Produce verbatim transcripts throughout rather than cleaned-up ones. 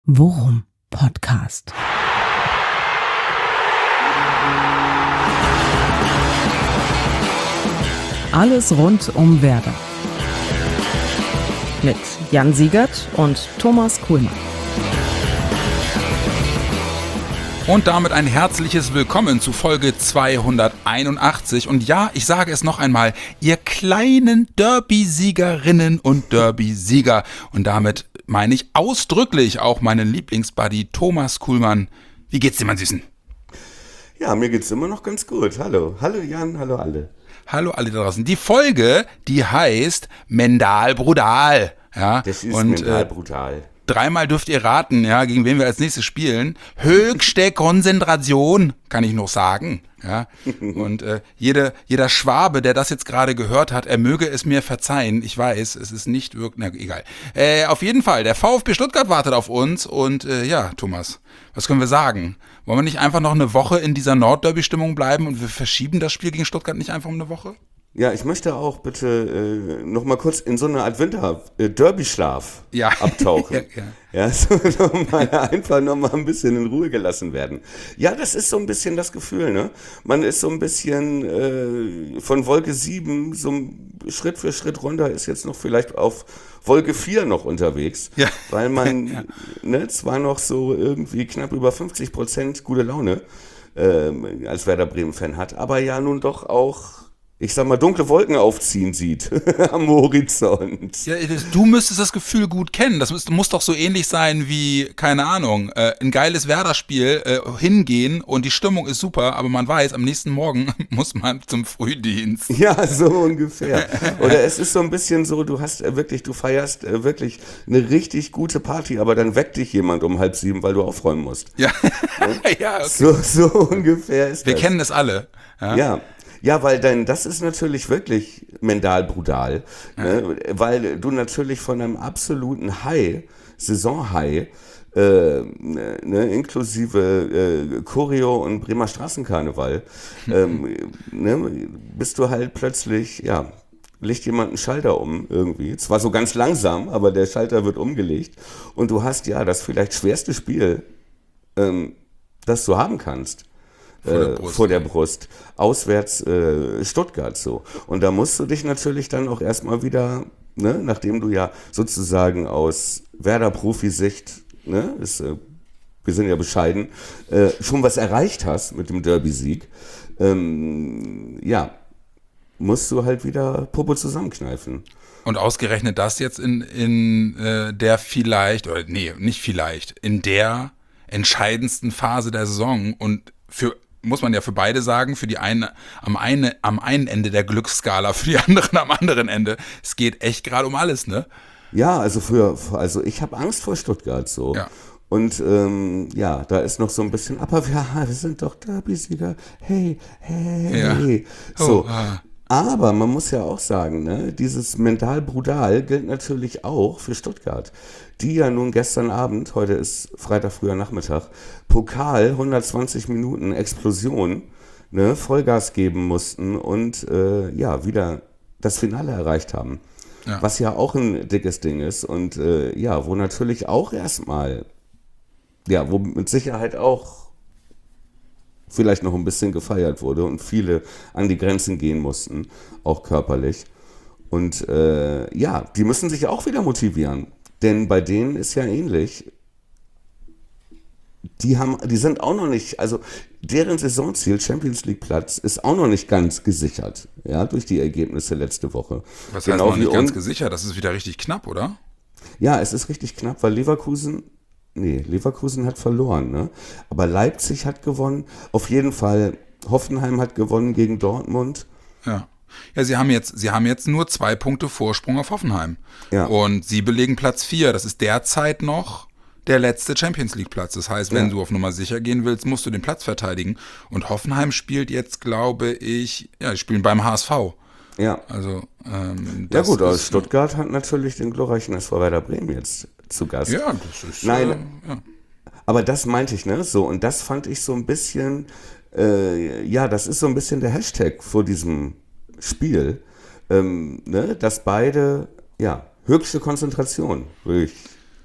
Worum Podcast. Alles rund um Werder. Mit Jan Siegert und Thomas Kuhlmann. Und damit ein herzliches Willkommen zu Folge zweihunderteinundachtzig. Und ja, ich sage es noch einmal, ihr kleinen Derby-Siegerinnen und Derby-Sieger. Und damit meine ich ausdrücklich auch meinen Lieblingsbuddy Thomas Kuhlmann. Wie geht's dir, mein Süßen? Ja, mir geht's immer noch ganz gut. Hallo, hallo Jan, hallo alle. Hallo alle da draußen. Die Folge, die heißt Mendal Brutal. Ja, das ist und, Mendal äh, Brutal. Dreimal dürft ihr raten, ja, gegen wen wir als nächstes spielen. Höchste Konzentration, kann ich noch sagen. Ja. Und äh, jede, jeder Schwabe, der das jetzt gerade gehört hat, er möge es mir verzeihen. Ich weiß, es ist nicht wirklich, na egal. Äh, auf jeden Fall, der VfB Stuttgart wartet auf uns. Und äh, ja, Thomas, was können wir sagen? Wollen wir nicht einfach noch eine Woche in dieser Nordderby-Stimmung bleiben und wir verschieben das Spiel gegen Stuttgart nicht einfach um eine Woche? Ja, ich möchte auch bitte äh, noch mal kurz in so eine Art Winter-Derby-Schlaf ja. abtauchen. ja, ja. Ja, so noch mal einfach noch mal ein bisschen in Ruhe gelassen werden. Ja, das ist so ein bisschen das Gefühl, ne? Man ist so ein bisschen äh, von Wolke sieben so Schritt für Schritt runter, ist jetzt noch vielleicht auf Wolke vier noch unterwegs, ja. weil man ja. ne, zwar noch so irgendwie knapp über fünfzig Prozent gute Laune äh, als Werder Bremen-Fan hat, aber ja nun doch auch, ich sag mal, dunkle Wolken aufziehen sieht am Horizont. Ja, du müsstest das Gefühl gut kennen. Das muss, muss doch so ähnlich sein wie, keine Ahnung, äh, ein geiles Werder-Spiel äh, hingehen und die Stimmung ist super, aber man weiß, am nächsten Morgen muss man zum Frühdienst. Ja, so ungefähr. Oder es ist so ein bisschen so, du hast äh, wirklich, du feierst äh, wirklich eine richtig gute Party, aber dann weckt dich jemand um halb sieben, weil du aufräumen musst. Ja, ja okay. So, so ungefähr ist Wir das. Wir kennen das alle. Ja. Ja. Ja, weil dann, das ist natürlich wirklich Mendal Brutal, ja. ne? Weil du natürlich von einem absoluten High, Saison-High, äh, ne, inklusive äh, Choreo und Bremer Straßenkarneval, ähm, ne, bist du halt plötzlich, ja, legt jemand einen Schalter um irgendwie, zwar so ganz langsam, aber der Schalter wird umgelegt und du hast ja das vielleicht schwerste Spiel, ähm, das du haben kannst. Vor der Brust, vor der Brust. Auswärts äh, Stuttgart so. Und da musst du dich natürlich dann auch erstmal wieder, ne, nachdem du ja sozusagen aus Werder-Profi-Sicht, ne, ist, äh, wir sind ja bescheiden, äh, schon was erreicht hast mit dem Derby-Sieg, ähm, ja, musst du halt wieder Popo zusammenkneifen. Und ausgerechnet das jetzt in, in äh, der vielleicht, oder nee, nicht vielleicht, in der entscheidendsten Phase der Saison und für muss man ja für beide sagen, für die eine am, eine, am einen Ende der Glücksskala, für die anderen am anderen Ende. Es geht echt gerade um alles, ne? Ja, also für, also ich habe Angst vor Stuttgart so. Ja. Und ähm, ja, da ist noch so ein bisschen, aber wir, wir sind doch Derby-Sieger. Hey, hey, ja. So. Oh, ah. Aber man muss ja auch sagen, ne, dieses Mendal Brutal gilt natürlich auch für Stuttgart, die ja nun gestern Abend, heute ist Freitag früher Nachmittag, Pokal, hundertzwanzig Minuten Explosion, ne, Vollgas geben mussten und äh, ja, wieder das Finale erreicht haben. Ja. Was ja auch ein dickes Ding ist und äh, ja, wo natürlich auch erstmal, ja, wo mit Sicherheit auch vielleicht noch ein bisschen gefeiert wurde und viele an die Grenzen gehen mussten, auch körperlich. Und äh, ja, die müssen sich auch wieder motivieren, denn bei denen ist ja ähnlich. Die haben, die sind auch noch nicht, also deren Saisonziel, Champions League Platz, ist auch noch nicht ganz gesichert, ja, durch die Ergebnisse letzte Woche. Was heißt noch nicht ganz gesichert? Das ist wieder richtig knapp, oder? Ja, es ist richtig knapp, weil Leverkusen Nee, Leverkusen hat verloren, ne? Aber Leipzig hat gewonnen. Auf jeden Fall, Hoffenheim hat gewonnen gegen Dortmund. Ja. Ja, sie haben jetzt, sie haben jetzt nur zwei Punkte Vorsprung auf Hoffenheim. Ja. Und sie belegen Platz vier. Das ist derzeit noch der letzte Champions League Platz. Das heißt, wenn ja. du auf Nummer sicher gehen willst, musst du den Platz verteidigen. Und Hoffenheim spielt jetzt, glaube ich, ja, die spielen beim H S V. Ja. Also, ähm, ja gut, aus Stuttgart hat natürlich den glorreichen S V Werder Bremen jetzt zu Gast. Ja, das ist... Nein, äh, ja. aber das meinte ich, ne? So, und das fand ich so ein bisschen, äh, ja, das ist so ein bisschen der Hashtag vor diesem Spiel, ähm, ne? Dass beide, ja, höchste Konzentration, würde ich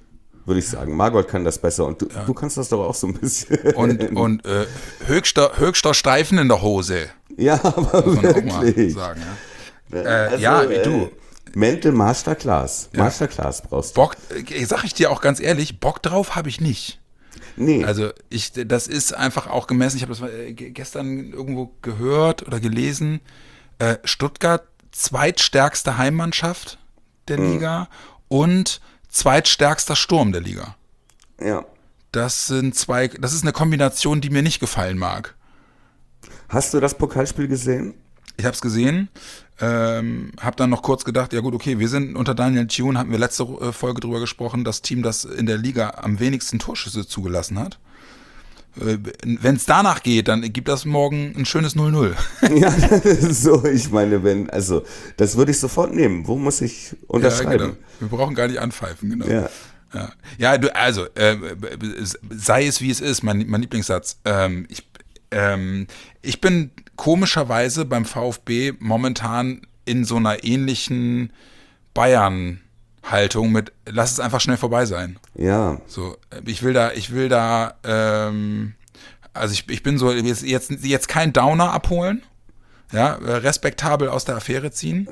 würde ich sagen. Margot kann das besser und du, ja. du kannst das doch auch so ein bisschen. Und, und äh, höchster, höchster Streifen in der Hose. Ja, aber muss man wirklich. Auch mal sagen, ja. Äh, also, ja, wie du. Äh, Mental Masterclass. Ja. Masterclass brauchst du. Bock, sag ich dir auch ganz ehrlich, Bock drauf habe ich nicht. Nee. Also ich, das ist einfach auch gemessen, ich habe das gestern irgendwo gehört oder gelesen, äh, Stuttgart zweitstärkste Heimmannschaft der mhm. Liga und zweitstärkster Sturm der Liga. Ja. Das sind zwei, das ist eine Kombination, die mir nicht gefallen mag. Hast du das Pokalspiel gesehen? Ich habe es gesehen, ähm, habe dann noch kurz gedacht, ja gut, okay, wir sind unter Daniel Thune, hatten wir letzte äh, Folge drüber gesprochen, das Team, das in der Liga am wenigsten Torschüsse zugelassen hat. Äh, wenn es danach geht, dann gibt das morgen ein schönes null null. Ja, so, ich meine, wenn, also, das würde ich sofort nehmen. Wo muss ich unterschreiben? Ja, genau. Wir brauchen gar nicht anpfeifen, genau. Ja. Ja, ja du, also, äh, sei es wie es ist, mein, mein Lieblingssatz. Ähm, ich, ähm, ich bin komischerweise beim VfB momentan in so einer ähnlichen Bayern-Haltung mit, lass es einfach schnell vorbei sein. Ja. So, ich will da, ich will da, ähm, also ich, ich bin so, jetzt, jetzt, jetzt kein Downer abholen, ja, respektabel aus der Affäre ziehen.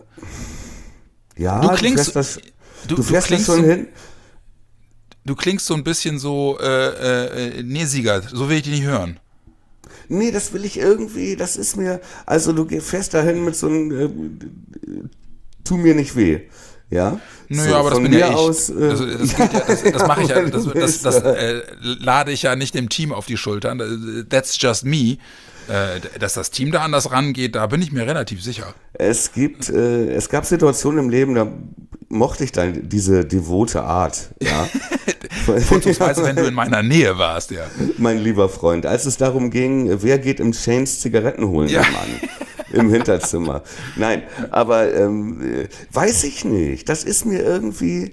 Ja, du klingst, du fährst, das, du, du fährst du klingst das schon so, hin. Du klingst so ein bisschen so, äh, äh, nee, Siegert, so will ich dich nicht hören. Nee, das will ich irgendwie, das ist mir, also du fährst dahin mit so einem, äh, tu mir nicht weh, ja? Naja, so, aber das bin ja ich. Aus, äh, also, das, ja, ja, das, das mache ich ja, das, das, das äh, lade ich ja nicht dem Team auf die Schultern, that's just me. Äh, dass das Team da anders rangeht, da bin ich mir relativ sicher. Es gibt, äh, es gab Situationen im Leben, da mochte ich dann diese devote Art, ja. Vorzugsweise, wenn du in meiner Nähe warst, ja. Mein lieber Freund, als es darum ging, wer geht im Chains Zigaretten holen, ja. Mann, im Hinterzimmer. Nein, aber ähm, weiß ich nicht. Das ist mir irgendwie,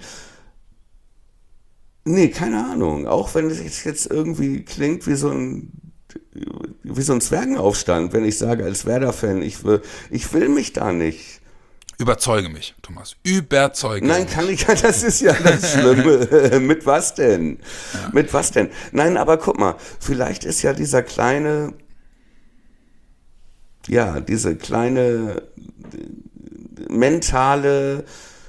nee, keine Ahnung. Auch wenn es jetzt irgendwie klingt wie so ein wie so ein Zwergenaufstand, wenn ich sage als Werder-Fan, ich will, ich will mich da nicht. Überzeuge mich, Thomas. Überzeuge Nein, mich. kann ich, das ist ja das Schlimme. Mit was denn? Ja. Mit was denn? Nein, aber guck mal, vielleicht ist ja dieser kleine, ja, diese kleine mentale,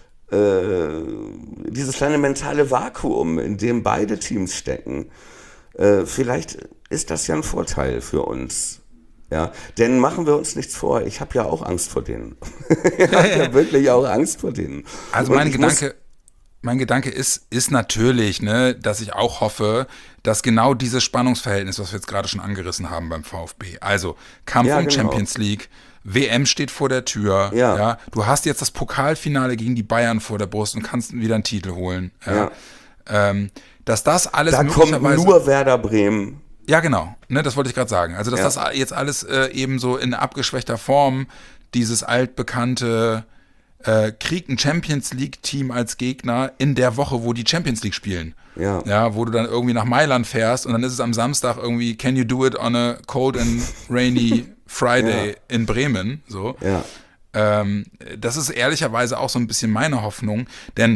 äh, dieses kleine mentale Vakuum, in dem beide Teams stecken, äh, vielleicht ist das ja ein Vorteil für uns. Ja, denn machen wir uns nichts vor, ich habe ja auch Angst vor denen. Ich habe ja wirklich auch Angst vor denen. Also mein Gedanke, mein Gedanke ist, ist natürlich, ne, dass ich auch hoffe, dass genau dieses Spannungsverhältnis, was wir jetzt gerade schon angerissen haben beim VfB, also Kampf ja, um genau. Champions League, W M steht vor der Tür, ja. ja, du hast jetzt das Pokalfinale gegen die Bayern vor der Brust und kannst wieder einen Titel holen. Ja. Ja. Ähm, dass das alles da möglicherweise... kommt nur Werder Bremen. Ja, genau. Ne, das wollte ich gerade sagen. Also, dass ja. das jetzt alles äh, eben so in abgeschwächter Form, dieses altbekannte äh, kriegt ein Champions League-Team als Gegner in der Woche, wo die Champions League spielen. Ja. Ja, wo du dann irgendwie nach Mailand fährst und dann ist es am Samstag irgendwie, can you do it on a cold and rainy Friday ja. in Bremen? So. Ja. Ähm, das ist ehrlicherweise auch so ein bisschen meine Hoffnung, denn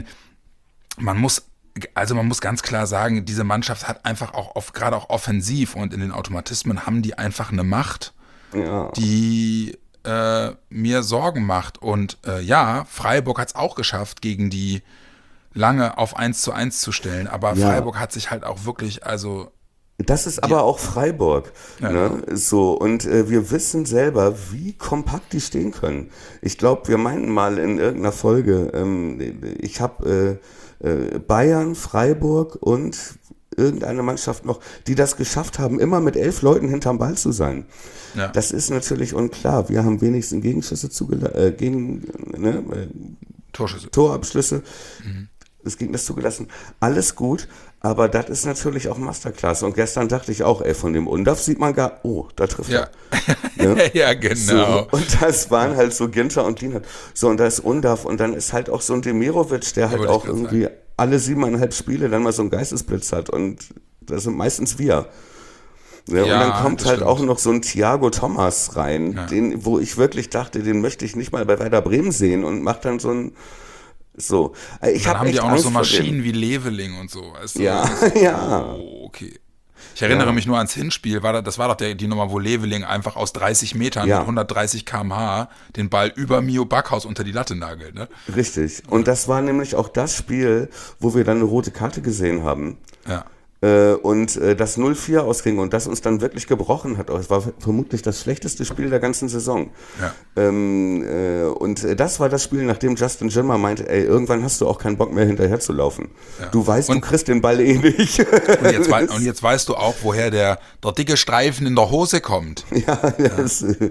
man muss Also man muss ganz klar sagen, diese Mannschaft hat einfach auch, oft, gerade auch offensiv und in den Automatismen haben die einfach eine Macht, ja. die äh, mir Sorgen macht. Und äh, ja, Freiburg hat es auch geschafft, gegen die lange auf eins zu eins zu stellen. Aber ja. Freiburg hat sich halt auch wirklich, also... Das ist aber auch Freiburg. Ja, ne? ja. So, und äh, wir wissen selber, wie kompakt die stehen können. Ich glaube, wir meinten mal in irgendeiner Folge, ähm, ich habe... Äh, Bayern, Freiburg und irgendeine Mannschaft noch, die das geschafft haben, immer mit elf Leuten hinterm Ball zu sein. Ja. Das ist natürlich unklar. Wir haben wenigstens Gegenschüsse zugelassen, äh, gegen, ne, äh, Torschüsse. Torabschlüsse. Mhm. Das Gegenteil zugelassen. Alles gut, aber das ist natürlich auch Masterclass. Und gestern dachte ich auch, ey, von dem Undaf sieht man gar, oh, da trifft ja. er. Ne? Ja, genau. So, und das waren halt so Ginter und Lienhardt. So, und da ist Undaf und dann ist halt auch so ein Demirovic, der halt auch irgendwie sagen. alle siebeneinhalb Spiele dann mal so einen Geistesblitz hat. Und das sind meistens wir. Ja, und ja, dann kommt halt stimmt. auch noch so ein Thiago Thomas rein, ja. den, wo ich wirklich dachte, den möchte ich nicht mal bei Werder Bremen sehen und macht dann so ein So. Ich Dann hab haben echt die auch noch Angst so vor Maschinen dem. wie Leveling und so. Weißt du? Ja, Das ist- ja. Oh, okay. Ich erinnere Ja. mich nur ans Hinspiel, war das, das war doch der, die Nummer, wo Leveling einfach aus dreißig Metern Ja. mit hundertdreißig Kilometer pro Stunde den Ball über Mio Backhaus unter die Latte nagelt. Ne? Richtig. Und das war nämlich auch das Spiel, wo wir dann eine rote Karte gesehen haben. Ja. Äh, und äh, das null vier ausging und das uns dann wirklich gebrochen hat. Es war vermutlich das schlechteste Spiel der ganzen Saison. Ja. Ähm, äh, und äh, das war das Spiel, nachdem Justin Jimmer meinte, ey, irgendwann hast du auch keinen Bock mehr hinterher zu laufen. Ja. Du weißt, Und- du kriegst den Ball eh nicht. Und, jetzt wei- und jetzt weißt du auch, woher der, der dicke Streifen in der Hose kommt. ja, das, äh,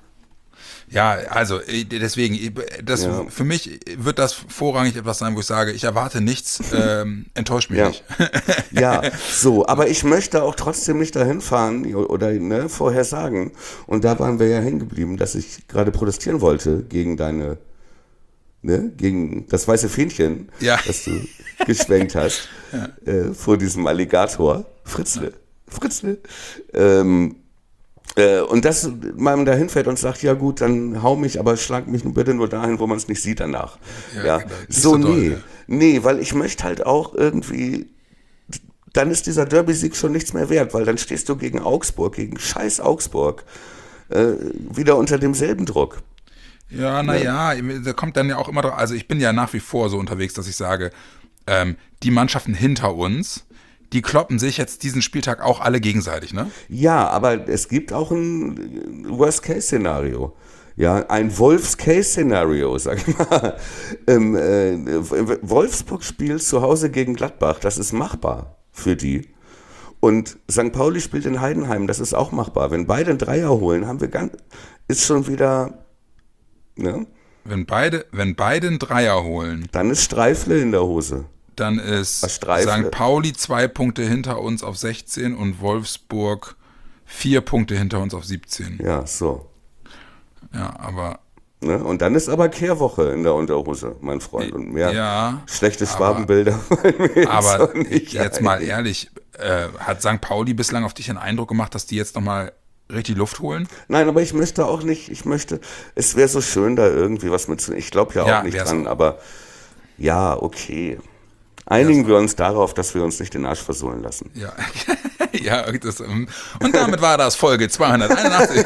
Ja, also äh, deswegen, äh, das Ja. für mich wird das vorrangig etwas sein, wo ich sage, ich erwarte nichts, ähm, enttäuscht mich Ja. nicht. ja, so, aber ich möchte auch trotzdem nicht dahin fahren oder ne, vorher sagen. Und da waren wir ja hängen geblieben, dass ich gerade protestieren wollte gegen deine, ne, gegen das weiße Fähnchen, Ja. das du geschwenkt hast, äh, vor diesem Alligator. Fritzle, Fritzle. Ähm, äh, und dass man da hinfährt und sagt, ja gut, dann hau mich, aber schlag mich bitte nur dahin, wo man es nicht sieht danach. Ja, Ja, genau. Nicht so, so doll, nee. ja. Nee, weil ich möchte halt auch irgendwie, dann ist dieser Derby-Sieg schon nichts mehr wert, weil dann stehst du gegen Augsburg, gegen scheiß Augsburg, äh, wieder unter demselben Druck. Ja, naja, da kommt dann ja auch immer drauf, also ich bin ja nach wie vor so unterwegs, dass ich sage, ähm, die Mannschaften hinter uns, die kloppen sich jetzt diesen Spieltag auch alle gegenseitig, ne? Ja, aber es gibt auch ein Worst-Case-Szenario. Ja, ein Wolfs-Case-Szenario, sag ich mal. Ähm, äh, Wolfsburg spielt zu Hause gegen Gladbach, das ist machbar für die. Und Sankt Pauli spielt in Heidenheim, das ist auch machbar. Wenn beide einen Dreier holen, haben wir ganz, ist schon wieder, ne? Wenn beide, wenn beide einen Dreier holen, Dann ist Streifle in der Hose. dann ist Was Streifle? Sankt Pauli zwei Punkte hinter uns auf sechzehn und Wolfsburg vier Punkte hinter uns auf siebzehn. Ja, so. Ja, aber Ne? Und dann ist aber Kehrwoche in der Unterhose, mein Freund. Und mehr ja, schlechte aber- Schwabenbilder fallen mir jetzt aber auch nicht jetzt ein. mal ehrlich, äh, hat Sankt Pauli bislang auf dich den Eindruck gemacht, dass die jetzt nochmal richtig Luft holen? Nein, aber ich möchte auch nicht, ich möchte, es wäre so schön, da irgendwie was mit zu, ich glaube ja auch Ja, nicht wär's dran, auch. aber ja, okay. Einigen wir uns darauf, dass wir uns nicht den Arsch versohlen lassen. Ja, ja das, ähm, und damit war das Folge zweihunderteinundachtzig.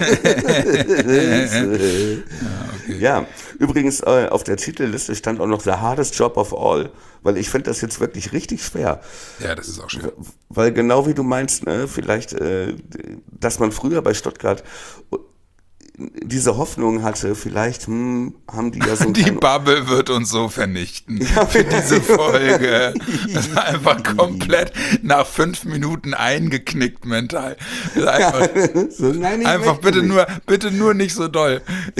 Ja, übrigens äh, auf der Titelliste stand auch noch The Hardest Job of All, weil ich finde das jetzt wirklich richtig schwer. Ja, das ist auch schön. Weil genau wie du meinst, ne, vielleicht, äh, dass man früher bei Stuttgart diese Hoffnung hatte, vielleicht hm, haben die ja so ein Die kleinen- Bubble wird uns so vernichten für diese Folge. Das ist einfach komplett nach fünf Minuten eingeknickt mental. Das ist einfach so, nein, ich einfach möchte bitte nicht. nur, bitte nur nicht so doll.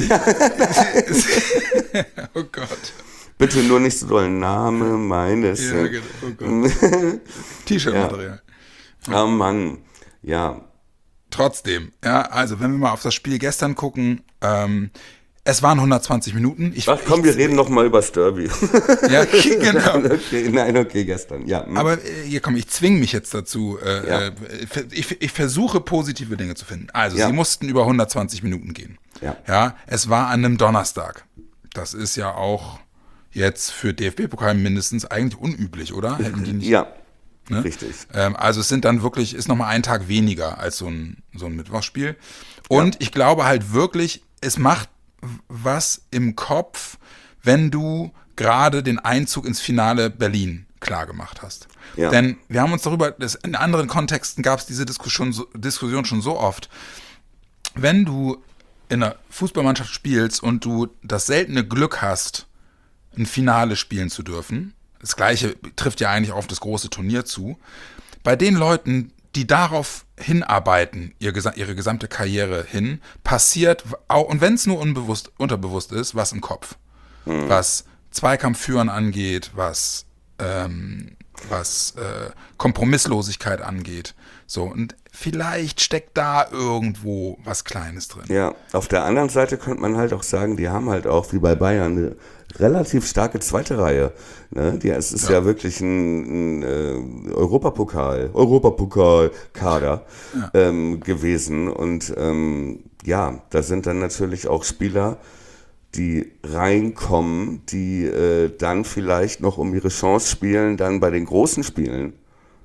Oh Gott. Bitte nur nicht so doll. Name meines. Ja, genau. Oh Gott. T-Shirt-Material. Oh Mann. Ja. Trotzdem, ja, also wenn wir mal auf das Spiel gestern gucken, ähm, es waren hundertzwanzig Minuten. Ich, Ach komm, ich, wir reden noch mal über das Derby. Ja, genau. Okay, nein, okay, gestern. Ja. hm. Aber äh, hier komm, ich zwinge mich jetzt dazu. Äh, Ja. äh, ich, ich versuche positive Dinge zu finden. Also, Ja. sie mussten über hundertzwanzig Minuten gehen. Ja. Ja, es war an einem Donnerstag. Das ist ja auch jetzt für D F B-Pokal mindestens eigentlich unüblich, oder? Hätten die nicht. Ja. Ne? Richtig. Ähm, also es sind dann wirklich, ist nochmal ein Tag weniger als so ein, so ein Mittwochsspiel. Und ich glaube halt wirklich, es macht was im Kopf, wenn du gerade den Einzug ins Finale Berlin klar gemacht hast. Ja. Denn wir haben uns darüber, das, in anderen Kontexten gab es diese Diskussion, so, Diskussion schon so oft. Wenn du in einer Fußballmannschaft spielst und du das seltene Glück hast, ein Finale spielen zu dürfen, das Gleiche trifft ja eigentlich auch auf das große Turnier zu. Bei den Leuten, die darauf hinarbeiten, ihr, ihre gesamte Karriere hin, passiert, auch, und wenn es nur unbewusst, unterbewusst ist, was im Kopf. Mhm. Was Zweikampfführen angeht, was, ähm, was äh, Kompromisslosigkeit angeht. So, und vielleicht steckt da irgendwo was Kleines drin. Ja, auf der anderen Seite könnte man halt auch sagen, die haben halt auch, wie bei Bayern, eine relativ starke zweite Reihe. Ne? Die, es ist ja, ja wirklich ein, ein äh, Europapokal, Europapokal-Kader ja. ähm, gewesen. Und ähm, ja, da sind dann natürlich auch Spieler die reinkommen, die äh, dann vielleicht noch um ihre Chance spielen, dann bei den großen Spielen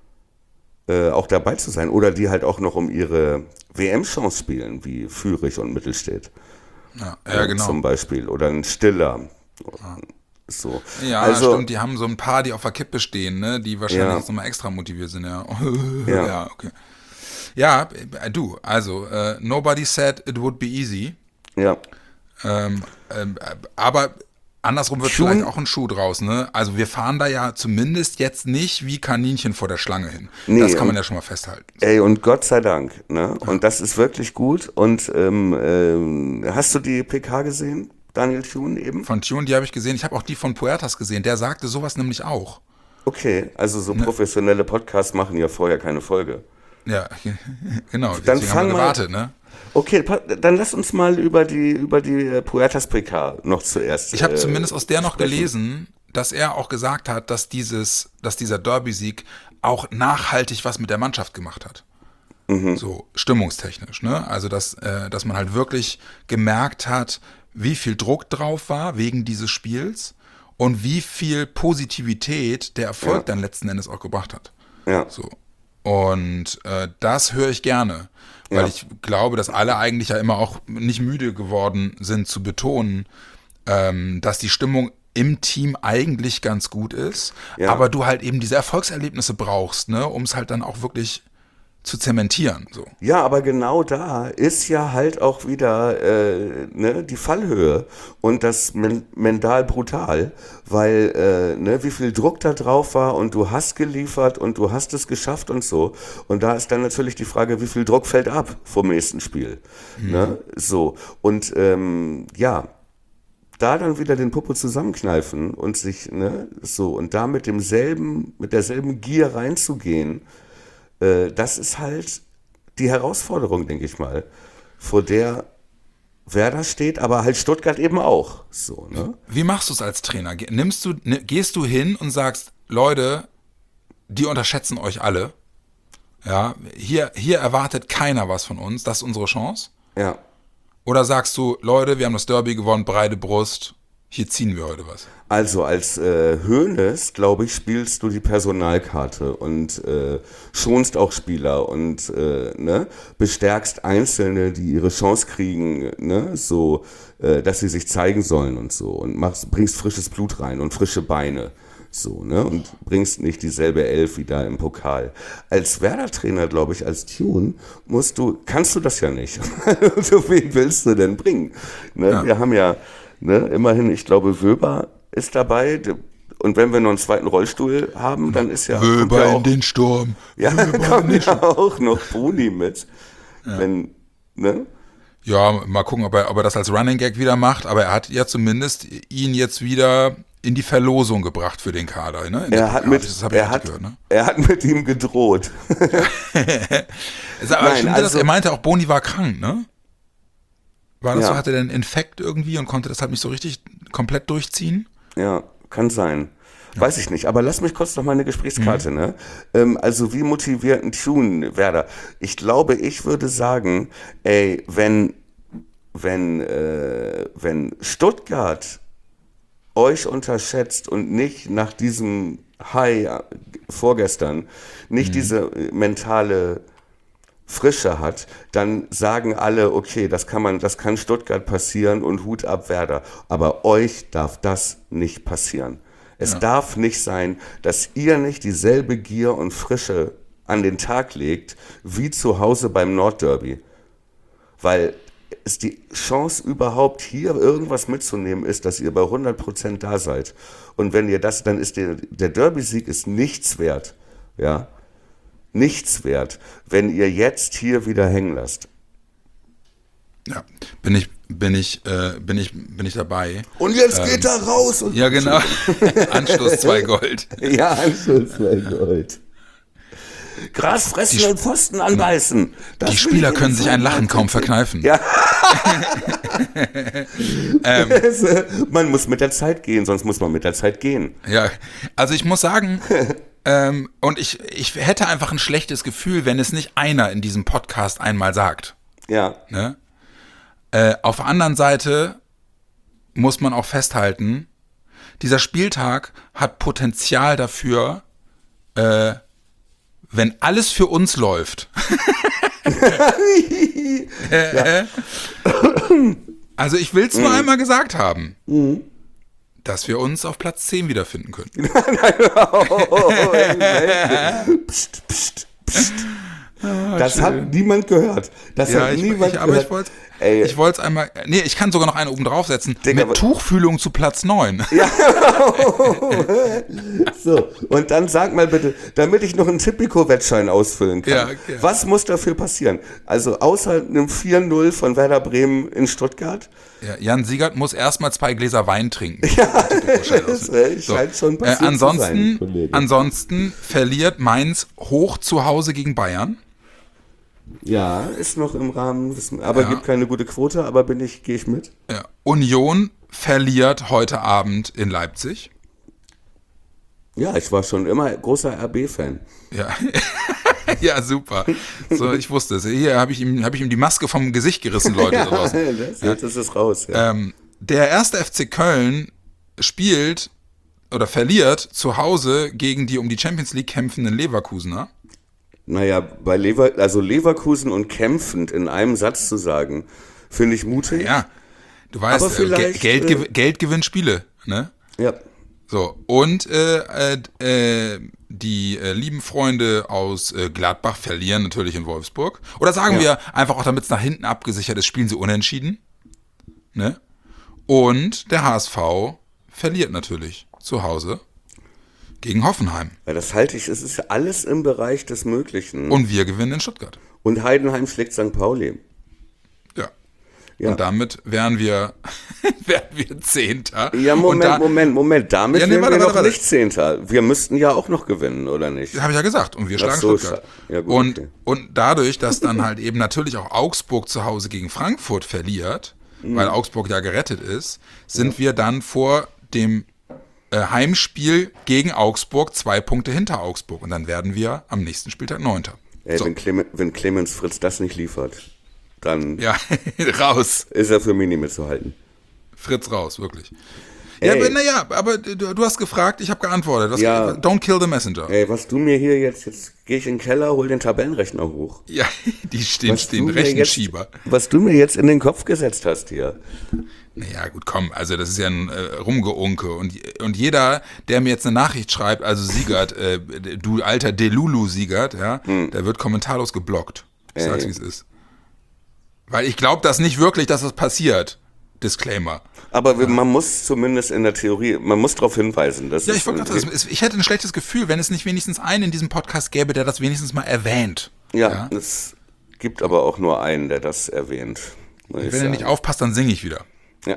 äh, auch dabei zu sein. Oder die halt auch noch um ihre W M-Chance spielen, wie Fürich und Mittelstedt. Ja, ja, genau. Zum Beispiel. Oder ein Stiller. Ja. So. Ja, also, stimmt, die haben so ein paar, die auf der Kippe stehen, ne? Die wahrscheinlich Ja. jetzt nochmal extra motiviert sind, ja. Ja. Ja, okay. Ja, äh, du, also, äh, nobody said it would be easy. Ja. Ähm, ähm, aber andersrum wird Schuhen- vielleicht auch ein Schuh draus, ne? Also wir fahren da ja zumindest jetzt nicht wie Kaninchen vor der Schlange hin. Nee, das kann man und- ja schon mal festhalten. Ey, und Gott sei Dank, ne? Und das ist wirklich gut. Und ähm, ähm, hast du die P K gesehen, Daniel Thune eben? Von Tune, die habe ich gesehen. Ich habe auch die von Puertas gesehen. Der sagte sowas nämlich auch. Okay, also so professionelle Podcasts machen ja vorher keine Folge. Ja, genau. Dann Deswegen fang haben wir mal- gewartet, ne? Okay, pa- dann lass uns mal über die über die äh, Puertas P K noch zuerst. Ich habe äh, zumindest aus der noch sprechen. gelesen, dass er auch gesagt hat, dass dieses, dass dieser Derby-Sieg auch nachhaltig was mit der Mannschaft gemacht hat. Mhm. So stimmungstechnisch, ne? Also dass, äh, dass man halt wirklich gemerkt hat, wie viel Druck drauf war wegen dieses Spiels und wie viel Positivität der Erfolg Ja. dann letzten Endes auch gebracht hat. Ja. So. Und äh, das höre ich gerne, weil Ja. ich glaube, dass alle eigentlich ja immer auch nicht müde geworden sind zu betonen, ähm, dass die Stimmung im Team eigentlich ganz gut ist, Ja. aber du halt eben diese Erfolgserlebnisse brauchst, ne, um es halt dann auch wirklich zu zementieren. So. Ja, aber genau da ist ja halt auch wieder äh, ne, die Fallhöhe und das men mental brutal, weil äh, ne, wie viel Druck da drauf war und du hast geliefert und du hast es geschafft und so. Und da ist dann natürlich die Frage, wie viel Druck fällt ab vom nächsten Spiel. Mhm. Ne? So. Und ähm, ja, da dann wieder den Popo zusammenkneifen und sich, ne, so, und da mit demselben, mit derselben Gier reinzugehen, das ist halt die Herausforderung, denke ich mal, vor der Werder steht, aber halt Stuttgart eben auch. So, ne? Wie machst du es als Trainer? Ge- Nimmst du, ne, gehst du hin und sagst, Leute, die unterschätzen euch alle. Ja, hier, hier erwartet keiner was von uns, das ist unsere Chance. Ja. Oder sagst du, Leute, wir haben das Derby gewonnen, breite Brust, hier ziehen wir heute was. Also als äh, Hoeneß, glaube ich, spielst du die Personalkarte und äh, schonst auch Spieler und äh, ne, bestärkst Einzelne, die ihre Chance kriegen, ne, so, äh, dass sie sich zeigen sollen und so, und machst, bringst frisches Blut rein und frische Beine. So, ne, und bringst nicht dieselbe Elf wie da im Pokal. Als Werder-Trainer, glaube ich, als Tune, musst du, kannst du das ja nicht. So, wen willst du denn bringen? Ne, Ja. Wir haben ja, ne, immerhin, ich glaube, Wöber ist dabei. Und wenn wir noch einen zweiten Rollstuhl haben, dann ist ja, kommt Wöber ja in auch, den Sturm. ja, Wöber in kommt den ja auch noch Bruni mit. Wenn, ne? Ja, mal gucken, ob er, ob er das als Running Gag wieder macht, aber er hat ja zumindest ihn jetzt wieder in die Verlosung gebracht für den Kader. Ne? In der Er hat, Pokal. mit, das hab ich er, auch hat, gehört, ne? er hat mit ihm gedroht. Ist aber Nein, stimmt das? also- Er meinte auch, Boni war krank, ne? War das Ja. so? Hatte der einen Infekt irgendwie und konnte das halt nicht so richtig komplett durchziehen? Ja, kann sein. Weiß ich nicht, aber lass mich kurz noch mal eine Gesprächskarte, ne? Ähm, also wie motiviert ein Tune Werder? Ich glaube, ich würde sagen, ey, wenn, wenn, äh, wenn Stuttgart euch unterschätzt und nicht nach diesem High äh, vorgestern, nicht diese äh, mentale Frische hat, dann sagen alle, okay, das kann man, das kann Stuttgart passieren und Hut ab Werder. Aber euch darf das nicht passieren. Es Ja. darf nicht sein, dass ihr nicht dieselbe Gier und Frische an den Tag legt, wie zu Hause beim Nordderby. Weil es die Chance überhaupt hier irgendwas mitzunehmen ist, dass ihr bei hundert Prozent da seid. Und wenn ihr das, dann ist der, der Derby-Sieg ist nichts wert. Ja. Nichts wert, wenn ihr jetzt hier wieder hängen lasst. Ja, bin ich, bin ich, äh, bin ich, bin ich dabei. Und jetzt geht er raus. Und Ja, genau. Anschluss zwei Gold. ja, Anschluss zwei Gold. Gras fressen Die- und Pfosten anbeißen. Das Die will Spieler ich können in sich ein Lachen kaum Zeit verkneifen. Ja. ähm. Man muss mit der Zeit gehen, sonst muss man mit der Zeit gehen. Ja, also ich muss sagen, ähm, und ich, ich hätte einfach ein schlechtes Gefühl, wenn es nicht einer in diesem Podcast einmal sagt. Ja. Ne? Äh, auf der anderen Seite muss man auch festhalten, dieser Spieltag hat Potenzial dafür, äh, wenn alles für uns läuft. äh, also ich will es nur mhm. einmal gesagt haben, mhm. dass wir uns auf Platz zehn wiederfinden können. psst, psst, psst. Ah, das schön. Hat niemand gehört. Das ja, hat ich, niemand ich, aber gehört. ich wollte ich wollte es einmal, nee, ich kann sogar noch eine oben draufsetzen. Digga, mit Tuchfühlung zu Platz neun. Ja. So, und dann sag mal bitte, damit ich noch einen Tipico-Wettschein ausfüllen kann, ja, okay. Was muss dafür passieren? Also außer einem vier null von Werder Bremen in Stuttgart? Ja, Jan Siegert muss erstmal zwei Gläser Wein trinken. Ja, das so. Scheint schon passiert äh, ansonsten, zu sein, ansonsten verliert Mainz hoch zu Hause gegen Bayern. Ja, ist noch im Rahmen, aber ja. Gibt keine gute Quote, aber bin ich, gehe ich mit. Ja. Union verliert heute Abend in Leipzig. Ja, ich war schon immer großer R B-Fan. Ja. Ja, super. So, ich wusste es. Hier habe ich ihm, habe ich ihm die Maske vom Gesicht gerissen, Leute. Ja, das, ja. Jetzt ist es raus. Ja. Ähm, der erste F C Köln spielt oder verliert zu Hause gegen die um die Champions League kämpfenden Leverkusener. Naja, bei Lever, also Leverkusen und kämpfend in einem Satz zu sagen, finde ich mutig. Ja, du weißt, aber vielleicht, Geld, Geld, äh, Geld gewinnt Spiele, ne? Ja. So, und äh, äh, die äh, lieben Freunde aus äh, Gladbach verlieren natürlich in Wolfsburg. Oder sagen ja. wir einfach auch, damit es nach hinten abgesichert ist, spielen sie unentschieden. Ne? Und der H S V verliert natürlich zu Hause gegen Hoffenheim. Ja, das halte ich, es ist ja alles im Bereich des Möglichen. Und wir gewinnen in Stuttgart. Und Heidenheim schlägt Sankt Pauli. Ja. Ja. Und damit wären wir, wären wir Zehnter. Ja, Moment, da, Moment, Moment. Damit ja, nee, wären warte, wir warte, noch warte. nicht Zehnter. Wir müssten ja auch noch gewinnen, oder nicht? Das habe ich ja gesagt. Und wir schlagen so, Stuttgart. Ja, gut, und, okay. und dadurch, dass dann halt eben natürlich auch Augsburg zu Hause gegen Frankfurt verliert, mhm. weil Augsburg ja gerettet ist, sind ja. wir dann vor dem äh, Heimspiel gegen Augsburg zwei Punkte hinter Augsburg. Und dann werden wir am nächsten Spieltag Neunter. Ey, so. wenn, Clemens, wenn Clemens Fritz das nicht liefert, dann ja, raus. Ist er für mich nicht mehr zu halten. Fritz raus, wirklich. Ja, aber, naja, aber du, du hast gefragt, ich habe geantwortet. Was, ja. Don't kill the messenger. Ey, was du mir hier jetzt, jetzt gehe ich in den Keller, hol den Tabellenrechner hoch. Ja, die stehen, was den Rechenschieber. Jetzt, was du mir jetzt in den Kopf gesetzt hast hier. Naja, gut, komm, also das ist ja ein äh, Rumgeunke. Und, und jeder, der mir jetzt eine Nachricht schreibt, also Siegert, äh, du alter Delulu Siegert, ja, hm. der wird kommentarlos geblockt. Ich sag's, wie es ist. Weil ich glaube das nicht wirklich, dass das passiert. Disclaimer. Aber ja. man muss zumindest in der Theorie, man muss darauf hinweisen. Dass ja, ich, wollte gerade sagen, ich hätte ein schlechtes Gefühl, wenn es nicht wenigstens einen in diesem Podcast gäbe, der das wenigstens mal erwähnt. Ja, ja? Es gibt aber auch nur einen, der das erwähnt. Wenn er nicht aufpasst, dann singe ich wieder. Ja.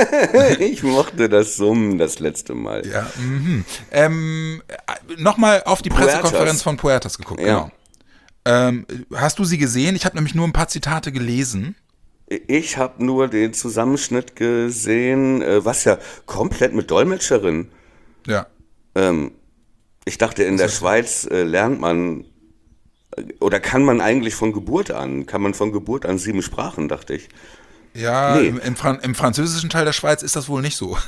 Ich mochte das Summen das letzte Mal. Ja, mhm. ähm, nochmal auf die Pressekonferenz Puertas. von Puertas geguckt. Ja. Genau. Ähm, hast du sie gesehen? Ich habe nämlich nur ein paar Zitate gelesen. Ich habe nur den Zusammenschnitt gesehen, was ja komplett mit Dolmetscherin. Ja. Ähm, ich dachte, in der Schweiz äh, lernt man, oder kann man eigentlich von Geburt an, kann man von Geburt an sieben Sprachen, dachte ich. Ja, nee. im, im, Fran- im französischen Teil der Schweiz ist das wohl nicht so.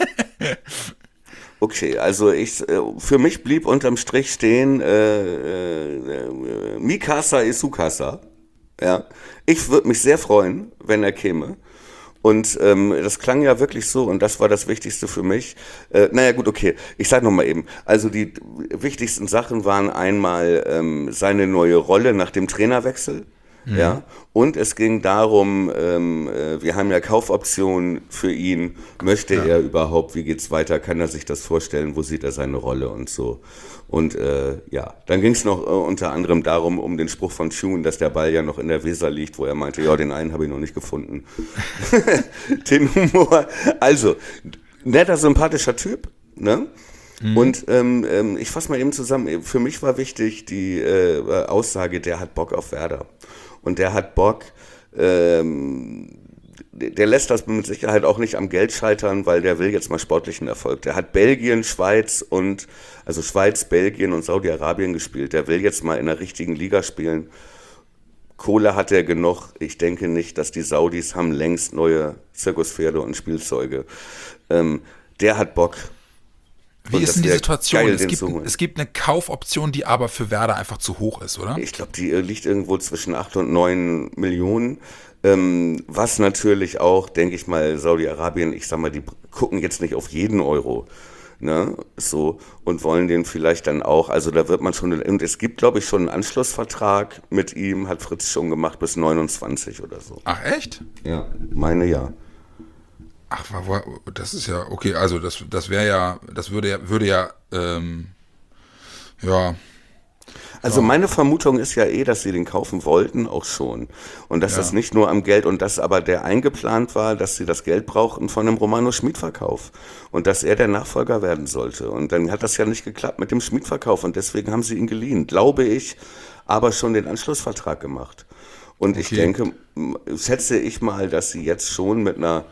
Okay, also ich, für mich blieb unterm Strich stehen, äh, äh, Mikasa ist Sukasa. Ja, ich würde mich sehr freuen, wenn er käme. Und ähm, das klang ja wirklich so, und das war das Wichtigste für mich. Äh, naja gut, okay, ich sag nochmal eben. Also die wichtigsten Sachen waren einmal ähm, seine neue Rolle nach dem Trainerwechsel. Mhm. Ja, und es ging darum, ähm, äh, wir haben ja Kaufoptionen für ihn. Möchte ja. er überhaupt, wie geht's weiter? Kann er sich das vorstellen? Wo sieht er seine Rolle und so? Und äh, ja, dann ging es noch äh, unter anderem darum, um den Spruch von Tune, dass der Ball ja noch in der Weser liegt, wo er meinte, ja, den einen habe ich noch nicht gefunden. Den Humor. Also, netter, sympathischer Typ, ne? Mhm. Und ähm, ähm, ich fasse mal eben zusammen. Für mich war wichtig die äh, Aussage, der hat Bock auf Werder. Und der hat Bock, ähm, der lässt das mit Sicherheit auch nicht am Geld scheitern, weil der will jetzt mal sportlichen Erfolg. Der hat Belgien, Schweiz und, also Schweiz, Belgien und Saudi-Arabien gespielt. Der will jetzt mal in der richtigen Liga spielen. Kohle hat er genug. Ich denke nicht, dass die Saudis haben längst neue Zirkuspferde und Spielzeuge. Ähm, der hat Bock. Wie Und ist das denn die wär Situation? geil, Es den gibt, zu holen. es gibt eine Kaufoption, die aber für Werder einfach zu hoch ist, oder? Ich glaube, die äh, liegt irgendwo zwischen acht und neun Millionen. Ähm, was natürlich auch, denke ich mal, Saudi-Arabien, ich sag mal, die gucken jetzt nicht auf jeden Euro. Ne, so, und wollen den vielleicht dann auch, also da wird man schon, und es gibt, glaube ich, schon einen Anschlussvertrag mit ihm, hat Fritz schon gemacht, bis neunundzwanzig oder so. Ach, echt? Ja, meine ja. Ach, wa- wa- das ist ja, okay, also das, das wäre ja, das würde ja, würde ja, ähm, ja, Also meine Vermutung ist ja eh, dass sie den kaufen wollten, auch schon. Und dass das nicht nur am Geld, und dass aber der eingeplant war, dass sie das Geld brauchten von einem Romano-Schmid-Verkauf. Und dass er der Nachfolger werden sollte. Und dann hat das ja nicht geklappt mit dem Schmid-Verkauf. Und deswegen haben sie ihn geliehen, glaube ich, aber schon den Anschlussvertrag gemacht. Und ich Okay. denke, m- schätze ich mal, dass sie jetzt schon mit einer